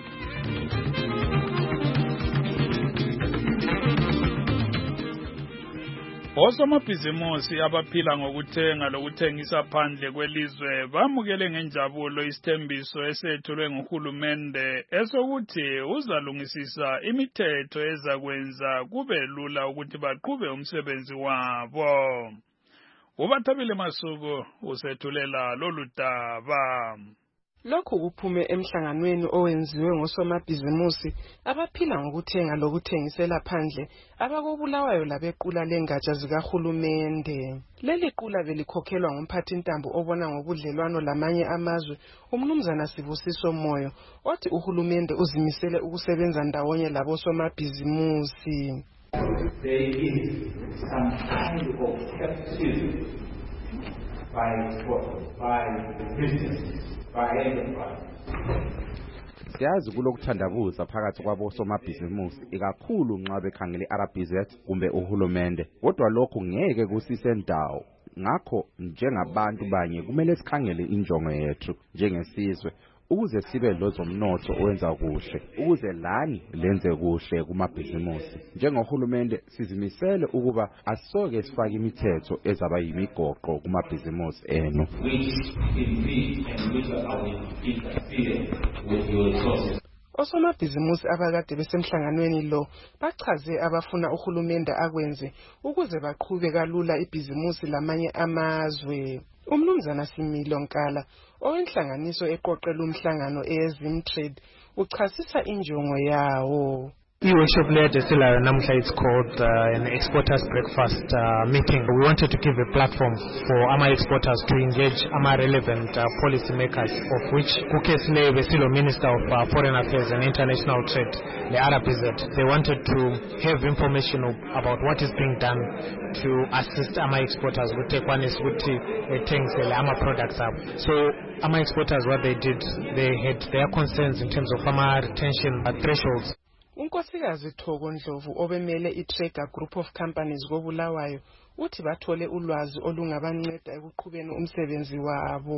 Osomabhizimusi abaphila ngokuthenga lokuthengisa phandle kwelizwe bamukele ngenjabulo isithembiso esethulwe nguhulumende esokuthi uzalungisisa imithetho ezakwenza kube lula ukuthi baqhube umsebenzi wabo. Ubathabile Masuku usethulela lolu daba. Lokhu kuphume emhlanganweni owenziwe ngosomabhizimusi abaphila ngokuthenga lokuthengisela phandle abakobulawayo labequla lengatsha zikahulumende. Leli qula belikhokhelwa ngumphathintambo obona ngobudlelwano lamanye amazwe uMnumzana Sibusiso Moyo othi uhulumende uzimisele ukusebenza ndawonye labosomabhizimusi. There is some kind of skepticism by by business. Siyazi kulokuthandabuza phakathi kwabosomabhizimusi ikakhulu nxa bekhangele i-R B Z kumbe uhulumende kodwa lokho ngeke kusise ndawo ngakho njengabantu banye kumele sikhangele injongo yethu njengesizwe ukuze sibe lozomnotho owenza kuhle ukuze lani lenze kuhle kumabhizimusi njengohulumende sizimisele ukuba asoke sifake imithetho ezaba yimigoqo kumabhizimusi enu. Osomabhizimusi abakade besemhlanganweni lo bachaze abafuna uhulumende akwenze ukuze baqhube kalula ibhizimusi lamanye amazwe. Umnumzana Similo Nkala owenhlanganiso eqoqela umhlangano eZimtrade uchasisa injongo yawo. E-workshop led Sila Namsha, it's called uh, an exporters breakfast uh, meeting. We wanted to give a platform for A M A exporters to engage A M A relevant uh, policy makers, of which Kukesle Vesilo, Minister of uh, Foreign Affairs and International Trade, the R P Z. They wanted to have information about what is being done to assist A M A exporters. We take one is with things the A M A products up. So A M A exporters, what they did, they had their concerns in terms of A M A retention uh, thresholds. Unkosikazi Thogo Ndlovu obemele iTrega Group of Companies kobulawayo uthi bathole ulwazi olungabanceda ekuqhubeni umsebenzi wabo.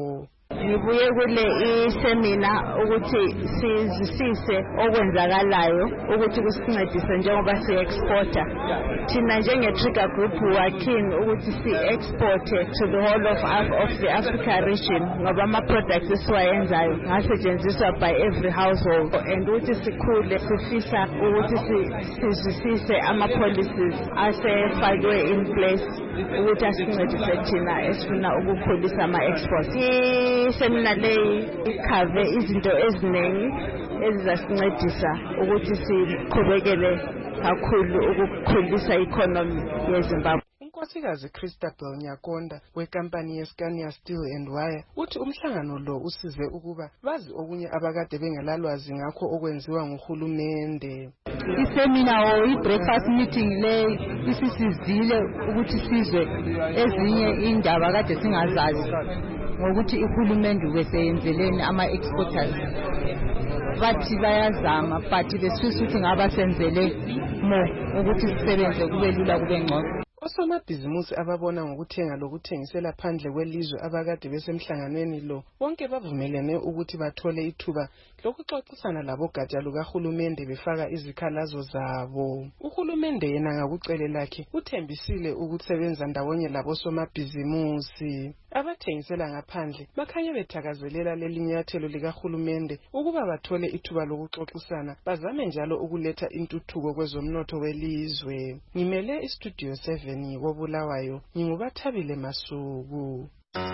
Ngibuye kule isemina ukuthi sizisise okwenzakalayo ukuthi kusincedise njengoba si-exporta. Thina njenge-Trigger Group wakini ukuthi si-exporte to the whole of, of the Africa region ngoba ama-products esiwayenzayo ngasetshenziswa by every household and ukuthi sikhule sifisa ukuthi sizwisise ama-policies asefakwe in place ukuthi asincedise thina esifuna ukukhulisa ama-exports. Isemina leyi ikhave izinto eziningi ezizasincedisa ukuthi siqhubekele kakhulu ukukhulisa economy yeZimbabwe. Unkosikazi Christabel Nyakonda wekampani yeScania Steel and Wire uthi umhlangano lo usize ukuba bazi okunye abakade bengelalwazi ngakho okwenziwa nguhulumende. Isemina o i-breakfast meeting le isisizile ukuthi sizwe ezinye indaba kade singazazi ngokuthi uhulumende weseyenzeleni ama-exporters. Bathi bayazama but besifisa ukuthi ngaba senzele mo ukuthi sisebenze kube lula kube ngcono. Osomabhizimusi ababona ngokuthenga lokuthengisela phandle kwelizwe abakade besemhlanganweni lo bonke bavumelene ukuthi bathole ithuba lokuxoxisana labogatsha lukahulumende befaka izikhalazo zabo. Uhulumende yena ngakucele lakhe uthembisile ukusebenza ndawonye labosomabhizimusi. Abathengisela ngaphandle bakhanye bethakazelela lelinyathelo likahulumende ukuba bathole ithuba lokuxoxisana bazame njalo ukuletha intuthuko kwezomnotho welizwe. Ngimele istudio seven koBulawayo ngingubathabile Masuku.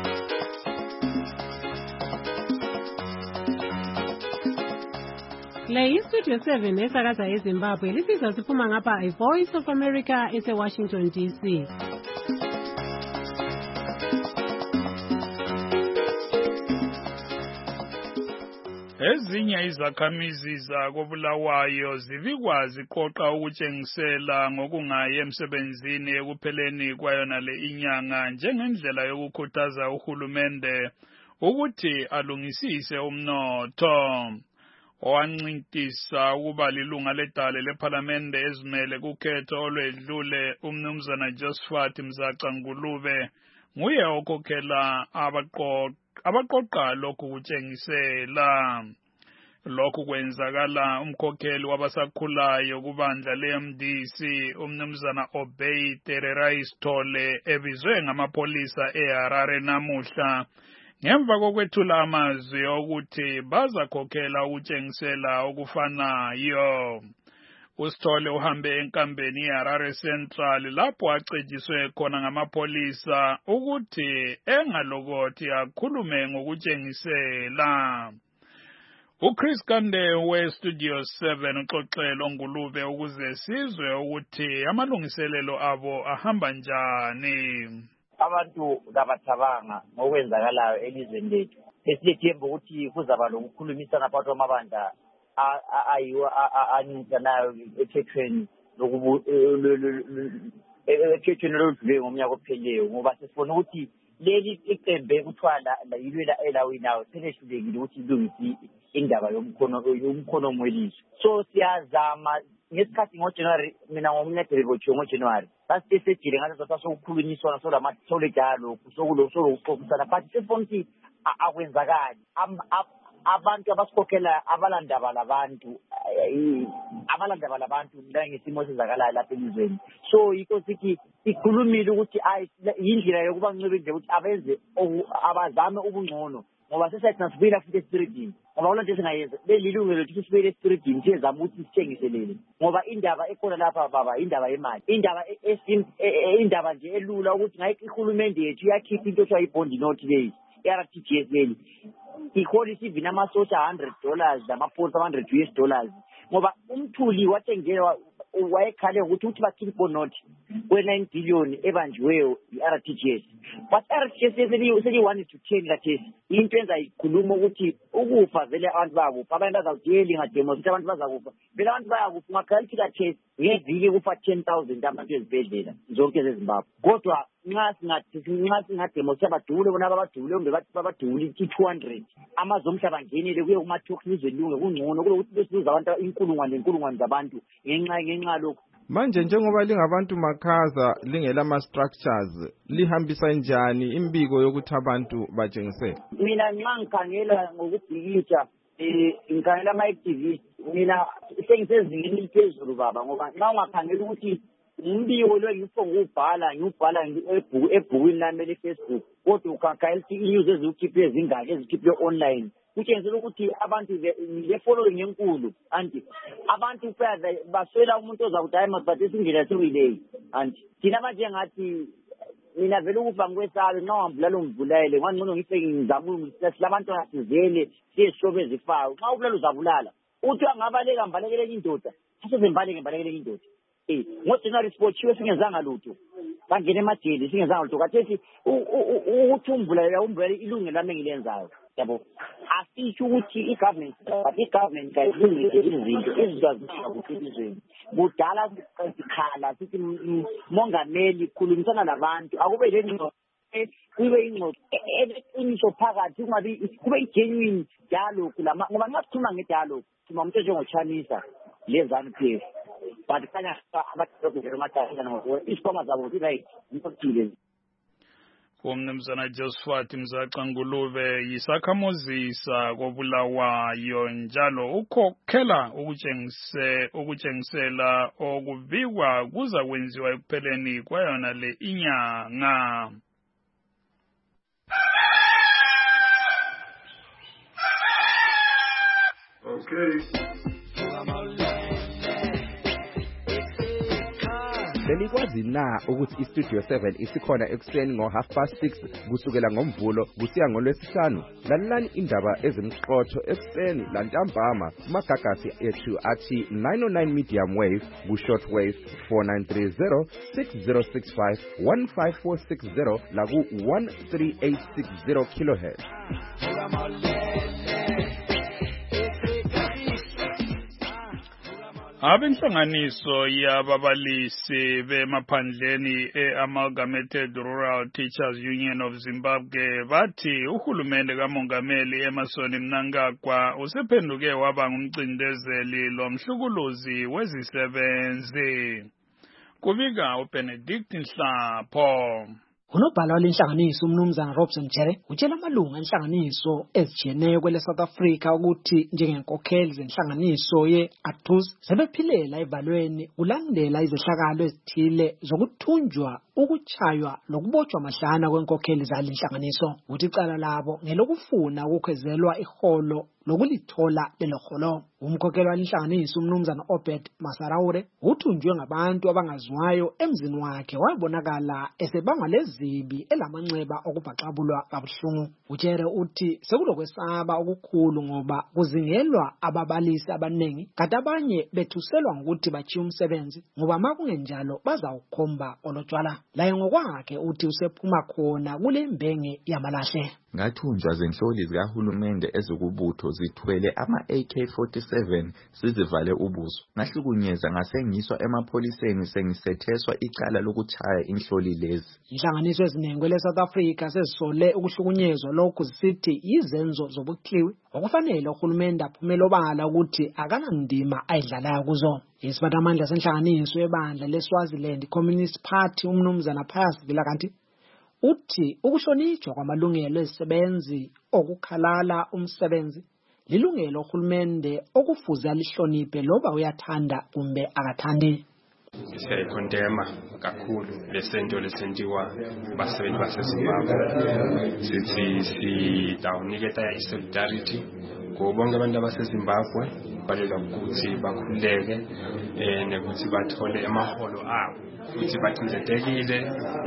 Le istudio seven esakaza eZimbabwe lisiza siphuma ngapha iVoice of America eseWashington D C. Ezinye izakhamizi zakoBulawayo zivikwazi qoqa ukutshengisela ngokungayi emsebenzini ekupheleni kwayona le inyanga njengendlela yokukhuthaza uhulumende ukuthi alungisise umnotho. Owancintisa ukuba lilunga ledale lephalamende ezimele kukhetho olwedlule umnumzana Josephat Mzaca Ngulube nguye okhokhela abaqoqa abaqoqa lokhu kutshengisela. Lokhu kwenzakala umkhokheli wabasakhulayo kubandla le-M D C umnumzana Obey Tererai Sithole ebizwe ngamapolisa eHarare namuhla ngemva kokwethula amazwi okuthi bazakhokhela ukutshengisela okufanayo. Usithole uhambe enkambeni eHarare Central lapho acejiswe khona ngamapolisa ukuthi engalokothi akhulume ngokutshengisela. uChris Kande weStudio seven uxoxela uNgulube ukuze sizwe ukuthi amalungiselelo abo ahamba njani. Abantu kabathabanga ngokwenzakalayo elizweni lethu. Esithemba ukuthi kuzaba lokukhulumisana phakathi kwamabandla ayiwo anintanayo ekhethweni lokubu ekhethweni loludlule ngomnyaka opheleyo ngoba sifuna ukuthi leli iqembe kuthwala yilwela elawinayo selehlulekile ukuthi ilungise indaba yomkhono yomkhono mwelizwe. So siyazama ngesikhathi ngoJanuary mina ngomnyaka botsho ngoJanuary sasisejile ngathi sasokukhulunyiswana solama solejalo sokulo sokuxoxisana but sifuna ukuthi akwenzakali abantu abasikhokhela abalandaba labantu abalandaba labantu ngesimo sezakalayo lapha elizweni. So yikho sithi sikhulumile ukuthi yindlela yokuba ncebe nje ukuthi abenze abazame ubungcono ngoba sesathi sibuyela futhi espiritini ngoba lona nje singayenza lelilungelo ukuthi sibuyele espiritini siyezama ukuthi sithengiselele ngoba indaba ekhona lapha baba indaba yemali indaba indaba nje elula ukuthi ngayikho ihulumende yethu yakhipha into ethiwa ibond note leyi i-R T G S leli iholisa even amasosha one hundred dollars namapolisa one hundred U S dollars ngoba umthuli wathengela wayekhale ukuthi uthi bakhipha ibond note we-nine billion ebanjiweyo i-R T G S but i-R T G S seli-one to ten kathesi into enza ikhuluma ukuthi ukufa vele abantu bayakufa abantu bazawudeli ngademo ukuthi abantu bazakufa vele abantu bayakufa ungakhalisi kathesi ngeviki kufa ten thousand abantu ezibhedlela zonke zeZimbabwe kodwa nxa nxa singademo siyabadule bona babadule kumbe bathi babadule i-two hundred amazwe omhlaba ngenile kuye kuma-talks izwe lunge kungcono kulokuthi besizuza abantu inkulungwane nenkulungwane zabantu ngenxa ngenxa lokhu Manje njengoba lingabantu makhaza lingela ama structures lihambisa njani imbiko yokuthi abantu bajengisele? Mina nxa ngikhangela ngokubhikitsha eh ngikhangela ama activists mina sengisezingeni eliphezulu baba ngoba nxa ungakhangela ukuthi umbiko lo ngifo ngubhala ngubhala ebhuku ebhukwini lami le Facebook kodwa ukhangela ukuthi inews ezikhiphe ezingaki ezikhiphe online kutshengisa ukuthi abantu le following enkulu anti abantu phela baswela umuntu ozakuthi hayi masiphathe indlela sewilei anti thina manje ngathi mina vele ukufa ngikwesabe nxa ungambulala ungivulele ngangcono ngifike ngizama ukuthi labantu asizele siyeshobe ezifayo nxa ubulala uzabulala uthi angabaleka mbalekele indoda asezembaleke mbalekele indoda eh ngoJanuary sibotshiwe singenzanga lutho bangena emajele singenzanga lutho kathethi uthi umbulala umbulala ilungelo lami ngilenzayo yabo asisho ukuthi igovernment igovernment kayilungise izinto ezizazishabukelizweni kudala sikhala sithi mongameli khulumisana labantu akube lengxoxo kube ingxoxo eqiniso phakathi kungabi kube igenuine dialogue lama ngoba nxa sikhuluma ngedialogue sima umuntu njengoChanisa lezani phe but kanya abathokuzela amathana ngoba isikhoma zabo zithi ngikuthile. Umnumzana Josephat Mzaca Ngulube yisakhamuzisa kobulawayo njalo ukhokhela ukutshengise ukutshengisela okubikwa kuza kwenziwa ekupheleni kwayona le inyanga. Okay. Belikwazi na ukuthi iStudio seven isikhona ekuseni ngo half past six kusukela ngomvulo kusiya ngolwesihlanu. Lalelani indaba ezimqotho ekuseni lantambama kumagagasi ethu athi nine oh nine medium wave ku short wave four nine three zero six zero six five one five four six zero la ku one three eight six zero kilohertz. Abenhlanganiso yababalisi bemaphandleni e-Amalgamated Rural Teachers Union of Zimbabwe bathi uhulumende kamongameli Emmerson Mnangagwa usephenduke waba ngumcindezeli lomhlukuluzi wezisebenzi. Kubika uBenedict Nhlapho. Unobhala walenhlanganiso umnumzana Robson Jere utshela amalunga enhlanganiso ezijiyeneyo kwele South Africa ukuthi njengenkokheli zenhlanganiso ye-A T U S sebephilela evalweni kulandela izehlakalo ezithile zokuthunjwa ukuchaywa lokubotshwa mahlana kwenkokheli zalenhlanganiso. Uthi icala labo ngelokufuna ukukhwezelwa iholo lokulithola lelo holo. Umkhokheli walenhlanganiso umnumzana Obed Masaraure uthunjwe ngabantu abangazwayo emzini wakhe wabonakala esebangwa lezibi elamanxeba okubhaxabulwa kabuhlungu. Ujere uthi sekulokwesaba okukhulu ngoba kuzingelwa ababalisi abanengi kanti abanye bethuselwa ngokuthi bachiya umsebenzi ngoba makungenjalo bazawukhomba olotshwala. Laye ngokwakhe uthi usephuma khona kule mbenge yamalahle. Ngathunjwa zenhloli zikahulumende ezokubutho zithwele ama A K forty-seven sizivale ubuso. Ngahlukunyezwa ngasengiswa emapholiseni sengisetheswa icala lokuchaya inhloli lezi. Inhlanganiso eziningi kwele South Africa sezisole ukuhlukunyezwa lokhu zisithi izenzo zobukliwi okufanele uhulumende aphumele obala ukuthi akanandima ayidlalayo kuzo. Isiphathamandla senhlanganiso ebandla leSwaziland Communist Party umnumzana Pius Vilakanti uthi ukuhlonitshwa kwamalungelo ezisebenzi okukhalala umsebenzi lilungelo uhulumende okufuze alihloniphe loba uyathanda kumbe akathandi. Siyayikondema kakhulu lesento lesentiwa basebenzi baseZimbabwe. Sithi sidawuniketa isolidarity kubonke abantu abaseZimbabwe balelwa ukuthi bakhululeke nekuthi bathole amaholo abo futhi bacindetekile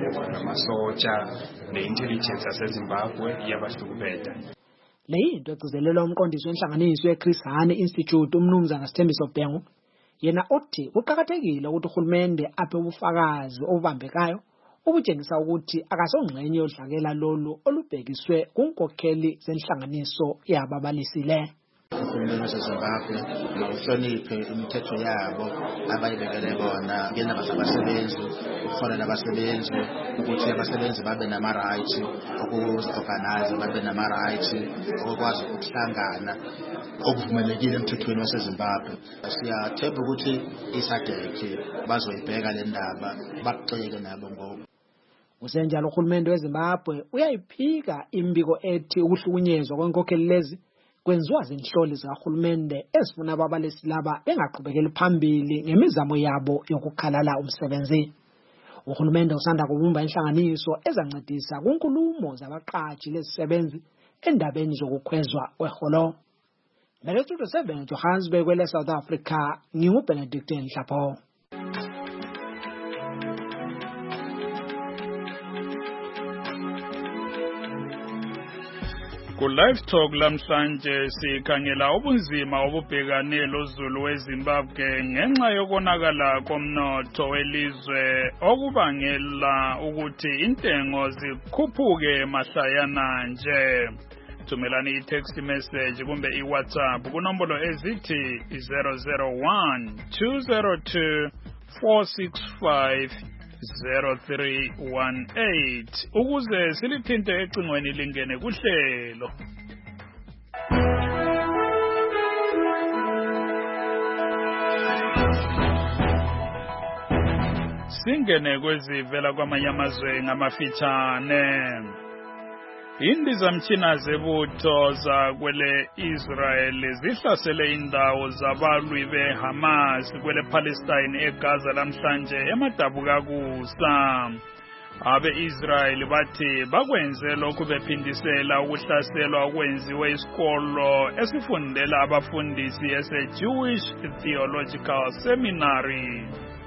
namasotsha ne-intelligence yaseZimbabwe iyabahlukubeda. Le yinto egcizelelwa umqondisi wenhlanganiso ye-Chris Hani Institute umnumzana Sithembiso Bhengu. Yena othi kuqhakathekile ukuthi uhulumende aphe ubufakazi obubambekayo ubutshengisa ukuthi akasongxenye yodlakela lolu olubhekiswe kunkokheli zenhlanganiso yababalisi le. uhulumeni waseZimbabwe mawuhloniphe imithetho yabo abayibekele bona ngendaba zabasebenzi, ukufonela abasebenzi, ukuthi abasebenzi babe nama-rights, ukuzi-organize babe nama-rights, okwazi ukuhlangana okuvumelekile emthethweni waseZimbabwe. Siyathemba ukuthi isadeki bazoyibheka le ndaba baxeke nabo ngoba Kusenjalo uhulumende weZimbabwe uyayiphika imbiko ethi ukuhlukunyezwa kwenkokheli lezi kwenziwa zinhloli zikahulumende ezifuna ababalisi laba bengaqhubekeli phambili ngemizamo yabo yokukhalala umsebenzi. Uhulumende usanda kubumba inhlanganiso ezancedisa kunkulumo zabaqashi lezisebenzi endabeni zokukhwezwa kweholo. Meletudo seven Johannesburg kwele South Africa, nginguBenedict Nhlapho. Ku live talk lamhlanje sikhangela ubunzima obubhekane lozulu weZimbabwe ngenxa yokonakala komnotho welizwe okubangela ukuthi intengo zikhuphuke mahlayana nje. Thumelani i-text message kumbe i-WhatsApp kunombolo ezithi zero zero one two zero two four six five zero three one eight ukuze silithinte ecingweni lingene kuhlelo. Singene kwezivela kwamanye amazwe ngamafitshane. Indizamtshina zebutho zakwele Israel zihlasele indawo zabalwi beHamas kwele Palestine eGaza lamhlanje emadabukakusa. Abe-Israel bathi bakwenze lokhu bephindisela ukuhlaselwa okwenziwe isikolo esifundela abafundisi ese-Jewish Theological Seminary.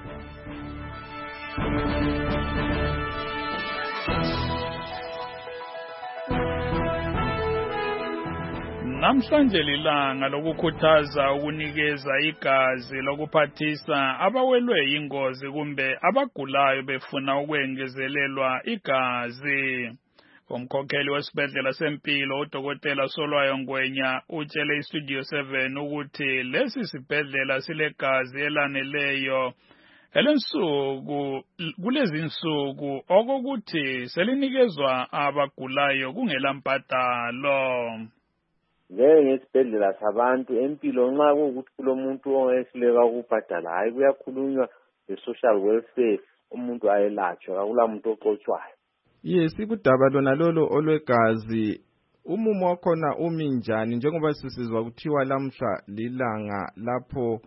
Namhlanje lilanga lokukhuthaza ukunikeza igazi lokuphathisa abawelwe ingozi kumbe abagulayo befuna ukwengezelelwa igazi. Umkhokheli wesibhedlela sempilo uDokotela Solwayo Ngwenya utshele iStudio seven ukuthi lesi sibhedlela silegazi elaneleyo elensuku kulezi insuku okokuthi selinikezwa abagulayo kungela mbadalo. Njengesibhedlela sabantu empilo nxa kuwukuthi kulomuntu ongehluleka ukubhadala hayi kuyakhulunywa nge-social welfare umuntu ayelatshwe akula muntu oxotshwayo. Yes, ikudaba lona lolo olwegazi umumo wakhona umi njani njengoba sisizwa kuthiwa lamhla lilanga lapho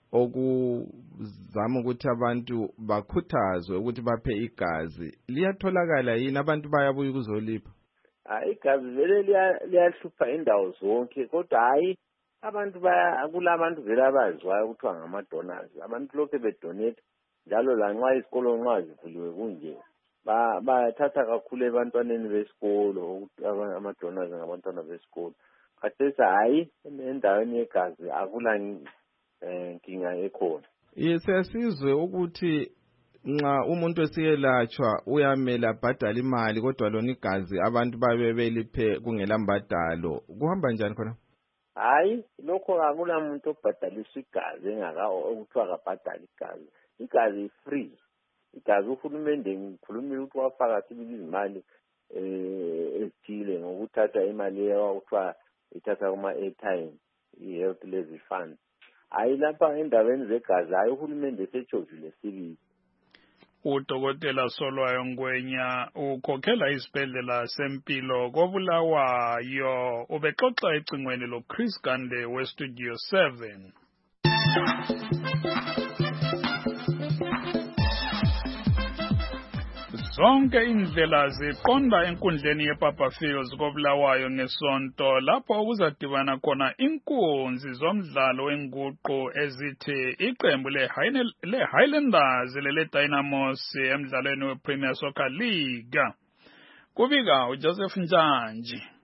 okuzama ukuthi abantu bakhuthazwe ukuthi baphe igazi liyatholakala yini abantu bayabuya ukuzolipha? Hayi igazi vele liyahlupha indawo zonke kodwa hayi abantu baya kulabantu vele abazwayo kuthiwa ngama-donors abantu lokhu bedonate njalo lanxa isikolo nxa zivuliwe kunje bayathatha kakhulu ebantwaneni besikolo ama-donors ngabantwana besikolo. Khathesi hayi endaweni yegazi akula nkinga ekhona. Yes, siyasizwe ukuthi nxa umuntu esiyelatshwa uyamela abhadala imali kodwa lona igazi abantu babe beliphe kungela mbadalo kuhamba njani khona? Hayi lokho akula muntu obhadaliswa igazi engaka ukuthiwa kabhadala igazi. Igazi free. Igazi uhulumende ngikhulumile ukuthi wafaka sibili izimali ezithile ngokuthatha imali yakuthiwa ithatha kuma airtime i-health levy fund. Hayi lapha endaweni zegazi hayi uhulumende esejovile sibili. uDokotela Solwayo Ngwenya ukhokhela isibhedlela sempilo koBulawayo ubexoxa ecingweni lo Chris Gande weStudio seven. Zonke indlela ziqonda enkundleni yePapa Fields koBulawayo ngesonto lapho kuzadibana khona inkunzi zomdlalo wenguqu ezithi iqembu leHighlanders leleDynamos emdlalweni wePremier Soccer League. Kubika uJoseph Njanji.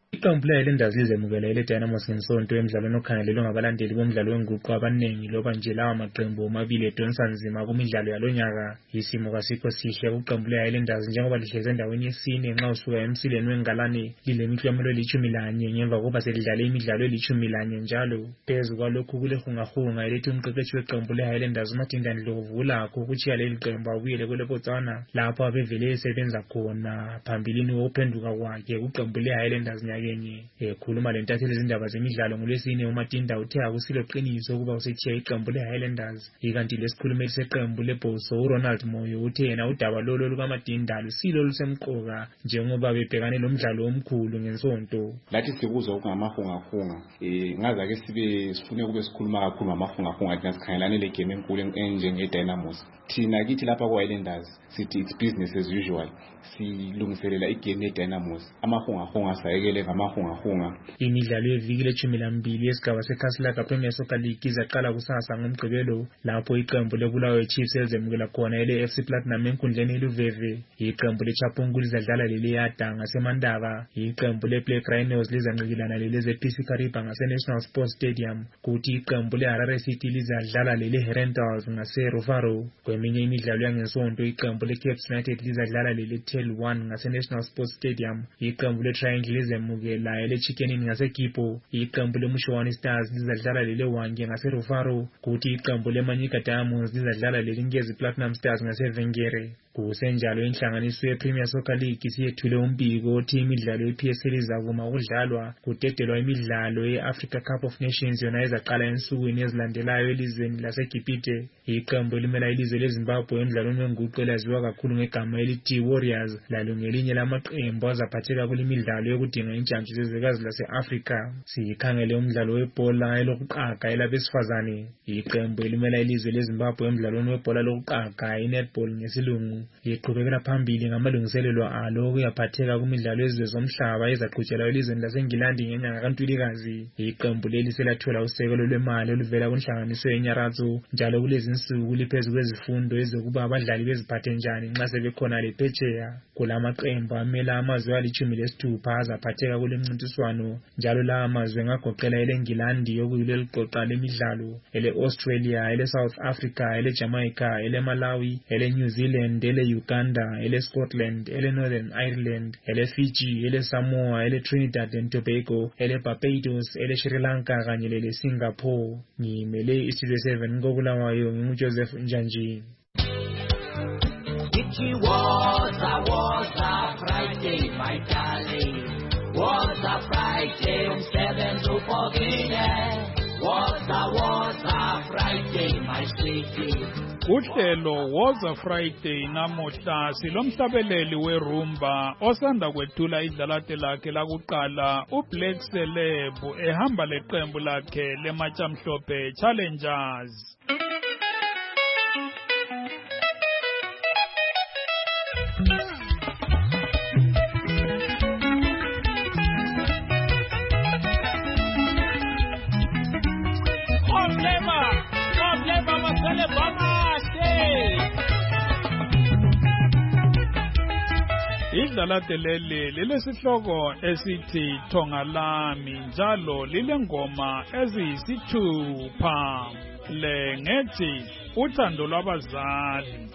Iqembu le-Highlanders lizemukela ile-Dynamos ngesonto emidlalweni okhangelelwe ngabalandeli bomdlalo wenguqu abaningi loba nje lawa maqembu omabili edonsa nzima kumidlalo yalonyaka. Isimo kasikho sihle kuqembu le-Highlanders njengoba lihlezi endaweni yesine nxa usuka emsileni wengalane lilemiklomelo elitshumi lanye ngemva kokuba selidlale imidlalo elitshumi lanye njalo. Phezu kwalokhu kulehungahunga elithi umqeqeshi weqembu le-Highlanders uMatinda Ndlovu ulakho ukutshiya leli qembu abuyele kwele-Botswana lapho abevele esebenza khona phambilini kokuphenduka kwakhe kuqembu le-Highlanders kenye. Ekhuluma lentatheli izindaba zemidlalo ngolwesine uMatinda uthe akusilo qiniso ukuba usetshiya iqembu le-Highlanders. Ikanti lesikhulumeli seqembu leBhoso uRonald Moyo uthe yena udaba lolo lukaMatinda lusilo lusemqoka njengoba bebhekane lomdlalo omkhulu ngensonto. Lathi sikuzwa okungamahungahunga eh ngaza ke sibe sifune kube sikhuluma kakhulu ngamahungahunga thina sikhangelane le game enkulu enjenge-Dynamos. Thina kithi lapha kwa-Highlanders sithi it's business as usual, silungiselela igame ye-Dynamos. Amahungahunga sayekele ngamahungahunga. Imidlalo yeviki leshumi lambili yesigaba seKhansela Premier Soccer League izaqala kusasa ngomgqibelo lapho iqembu leBulawayo Chiefs ezemukela khona ile-F C Platinum enkundleni eLuveve. Iqembu leChapungu lizadlala leliyada ngaseMandaba. Iqembu leBlack Rhinos lizanqikilana lele-P C Kariba ngase-National Sports Stadium. Kuthi iqembu leHarare City lizadlala lele-Herentals ngase-Rufaro. Kweminye imidlalo yangesonto iqembu leCape United lizadlala lele-Tel one ngase-National Sports Stadium. Iqembu leTriangle lizemukela ele-Chicken ngaseGipo. Iqembu leMshowane Stars lizadlala lele-Wange ngase-Rufaro. Kuthi iqembu leManyika Diamonds lizadlala lele-Nkezi Platinum Stars ngase-Vengere. Kusenjalo inhlanganiso ye-Premier Soccer League isiyethule umbiko othi imidlalo ye-P S L izavuma ukudlalwa kudedelwa imidlalo ye-Africa Cup of Nations yona ezaqala ensukwini ezilandelayo elizweni laseGibhite. Iqembu elimela ilizwe leZimbabwe emidlalweni wenguqu elaziwa kakhulu ngegama elithi Warriors lalo ngelinye lamaqembu azaphatheka kulimidlalo yokudinga intshantshi zezwekazi lase-Afrika. Siyikhangele umdlalo webhola elokuqaga elabesifazane. Iqembu elimela ilizwe leZimbabwe emidlalweni webhola lokuqaga i-netball ngesilungu liqhubekela phambili ngamalungiselelo alo okuyaphatheka kumidlalo yezizwe zomhlaba ezaqhutshelwa elizweni laseNgilandi ngenyanga kaNtulikazi. Iqembu leli selathola usekelo lwemali oluvela kunhlanganiso yeNyaratho njalo kulezi insuku liphezu kwezifundo ezokuba abadlali beziphathe njani nxa sebekhona lephetsheya. Kulamaqembu amela amazwe alitshumi lesithupha azaphatheka kulemncintiswano njalo la amazwe ngagoqela ele-Ngilandi okuyilo eliqoqa lemidlalo, ele-Australia, ele-South Africa, ele-Jamaica, ele-Malawi, ele-New Zealand, ele-Uganda, ele-Scotland, ele-Northern Ireland, ele-Fiji, ele-Samoa, ele-Trinidad and Tobago, ele-Barbados, ele-Sri Lanka kanye lele-Singapore. Ngimele iStudio seven koBulawayo nginguJoseph Njanji. It was a, was a Friday, my darling. Was a Friday, um seven to fourteen. Was a, was a Friday, my sweetie. Uhlelo was a Friday namuhla silomhlabeleli werumba osanda kwethula idlalate lakhe lakuqala uBlack Celeb ehamba leqembu lakhe leMachamhlophe Challengers. Idlalate leli lilesihloko esithi Thonga Lami njalo lilengoma eziyisithupha le ngethi uthando lwabazali.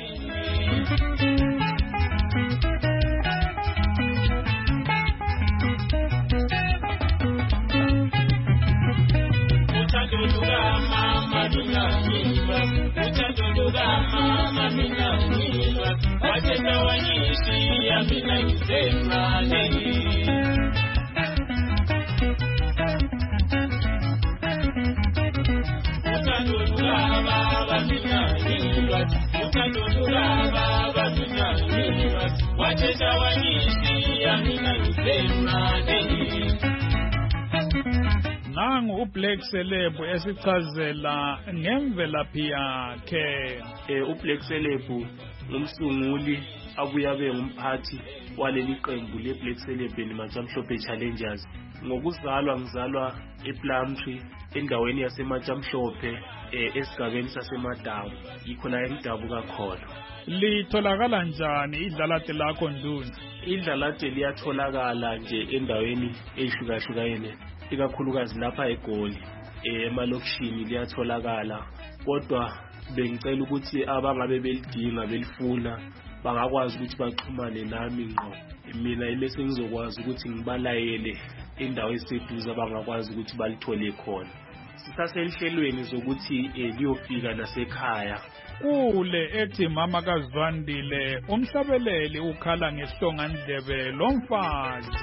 Nangu uBlack Celeb esichazela ngemvelaphi yakhe. Eh uBlack Celeb ngumsunguli abuya abe ngumphathi waleli qembu leBlack Celeb leMachamhlophe Challengers. Ngokuzalwa ngizalwa ePlumtree endaweni yaseMachamhlophe esigabeni saseMadabu, ikhona emdabu kakholo. litholakala njani idlalade lakho Nduna? Idlalade liyatholakala nje endaweni ehlukahlukene, ikakhulukazi lapha eGoli, emalokishini liyatholakala. Kodwa bengicela ukuthi abangabe belidinga belifuna bangakwazi ukuthi baxhumane nami ngqo. Mina imese ngizokwazi ukuthi ngibalayele indawo eseduze abangakwazi ukuthi balithole khona. Sisaselihlelweni zokuthi liyofika nasekhaya. Kule ethi mama kaZivandile umhlabeleli ukhala ngehlonga ndlebe lomfazi.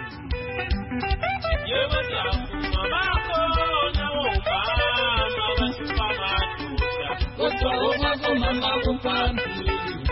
Yebo mama nawo mama basifamadoda. Kodwa umama mama kuphambili.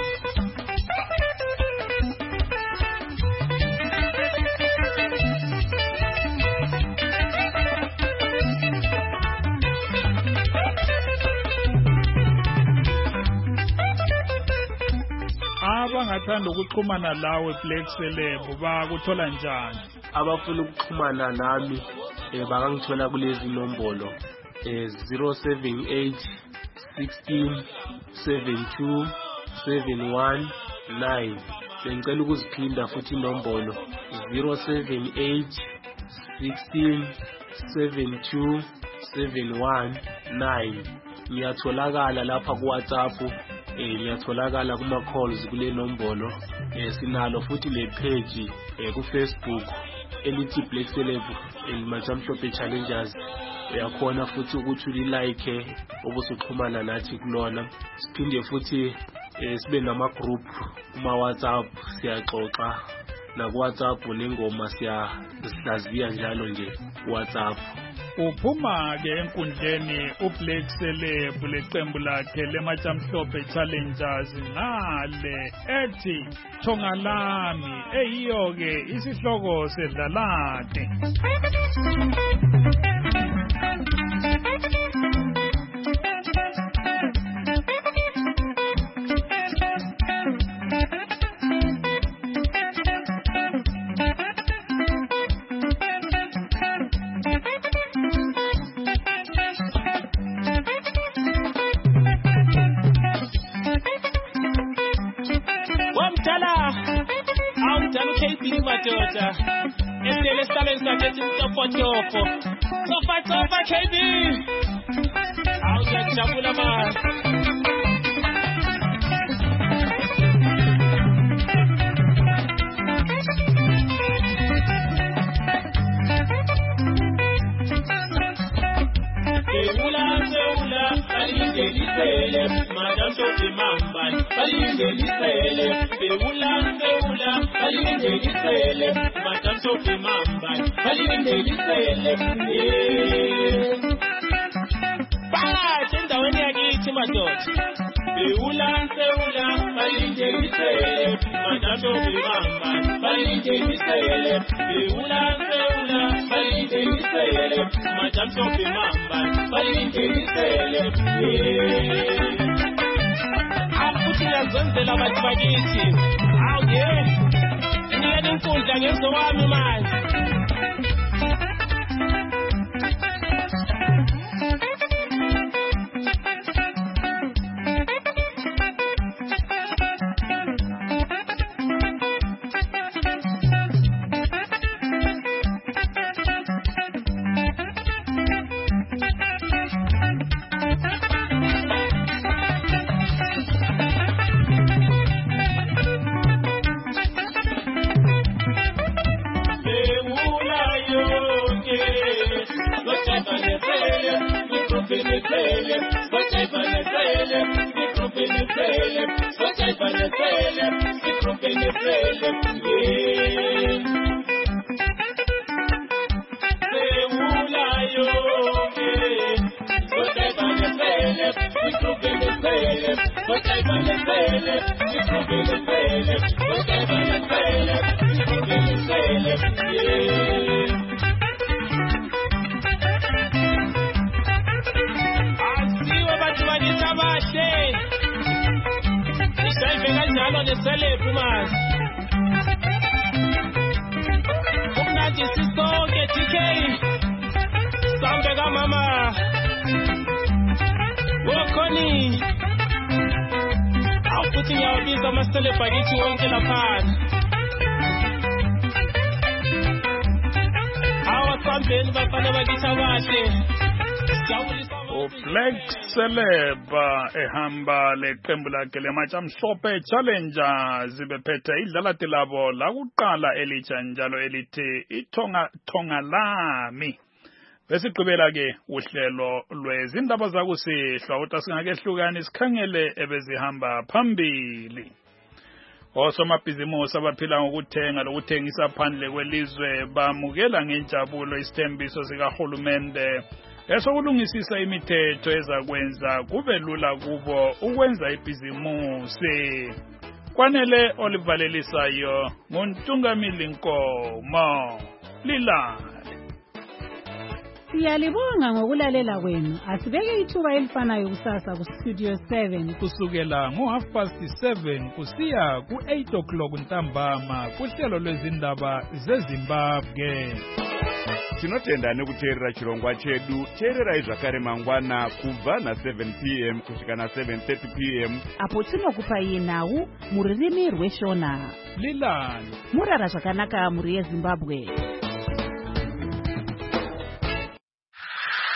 Abangathanda ukuxhumana lawe Black Celeb bakuthola njani? Abafuna ukuxhumana nami bangangithola kulezi nombolo zero seven eight sixteen seventy-two seventy-one nine. Bengicela ukuziphinda futhi inombolo zero seven eight sixteen seventy-two seventy-one nine. Ngiyatholakala lapha ku WhatsApp, eh ngiyatholakala kuma calls kule nombolo. Eh sinalo futhi le page eh ku Facebook elithi Black Celeb Majamhlophe Challengers. Uyakhona futhi ukuthi ulike obusuxhumana nathi kulona. Siphinde futhi eh sibe nama group kuma WhatsApp, siyaxoxa na ku WhatsApp nengoma siya sihlaziya njalo nje WhatsApp. Uphuma ke enkundleni uBlack Celeb leqembu lakhe leMajamhlophe Challengers ngale ethi Thonga lami, eyiyo ke isihloko sedlalade. Madoda, esele sale sakhe tofotofo. Tofa tofa K B. Awujabula man. Majamhlophe mambali balingelisele bewulangeula balingelisele Majamhlophe mambali balingelisele bathi endaweni yakithi madoda bewulangeula balingelisele Majamhlophe mambali balingelisele bewulangeula balingelisele Majamhlophe mambali balingelisele Ngiyazenzela abantu bakithi. Awu ye. Ngiyela inkundla ngezo wami manje. futhi ngiyawabiza ama-celebrity wonke laphana. Awasambeni bafana bakithi abahle. uBlack Celeb ehamba leqembu lakhe lematsha mhlophe Challengers bephethe idlalati labo lakuqala elitsha njalo elithi iThonga Thonga Lami. Besigqibela ke uhlelo lwezindaba zakusihlwa uthi singakehlukani sikhangele ebezihamba phambili. Osomabhizimusi abaphila ngokuthenga lokuthengisa phandle kwelizwe bamukela ngenjabulo isithembiso sikahulumende esokulungisisa imithetho ezakwenza kube lula kubo ukwenza ibhizimusi. Kwanele olivalelisayo nguNtungamili Nkomo. Lila Siyalibonga ngokulalela kwenu. Asibeke ithuba elifanayo kusasa ku Studio seven kusukela ngo half past seven kusiya ku eight o'clock ntambama kuhlelo lwezindaba zeZimbabwe. Tinotenda nekuteerera chirongwa chedu. Teererai zvakare mangwana kubva na seven p m kusvika na seven thirty p m apo tinokupai nhau muririmi rweshona. Lilani Murara zvakanaka muri yeZimbabwe.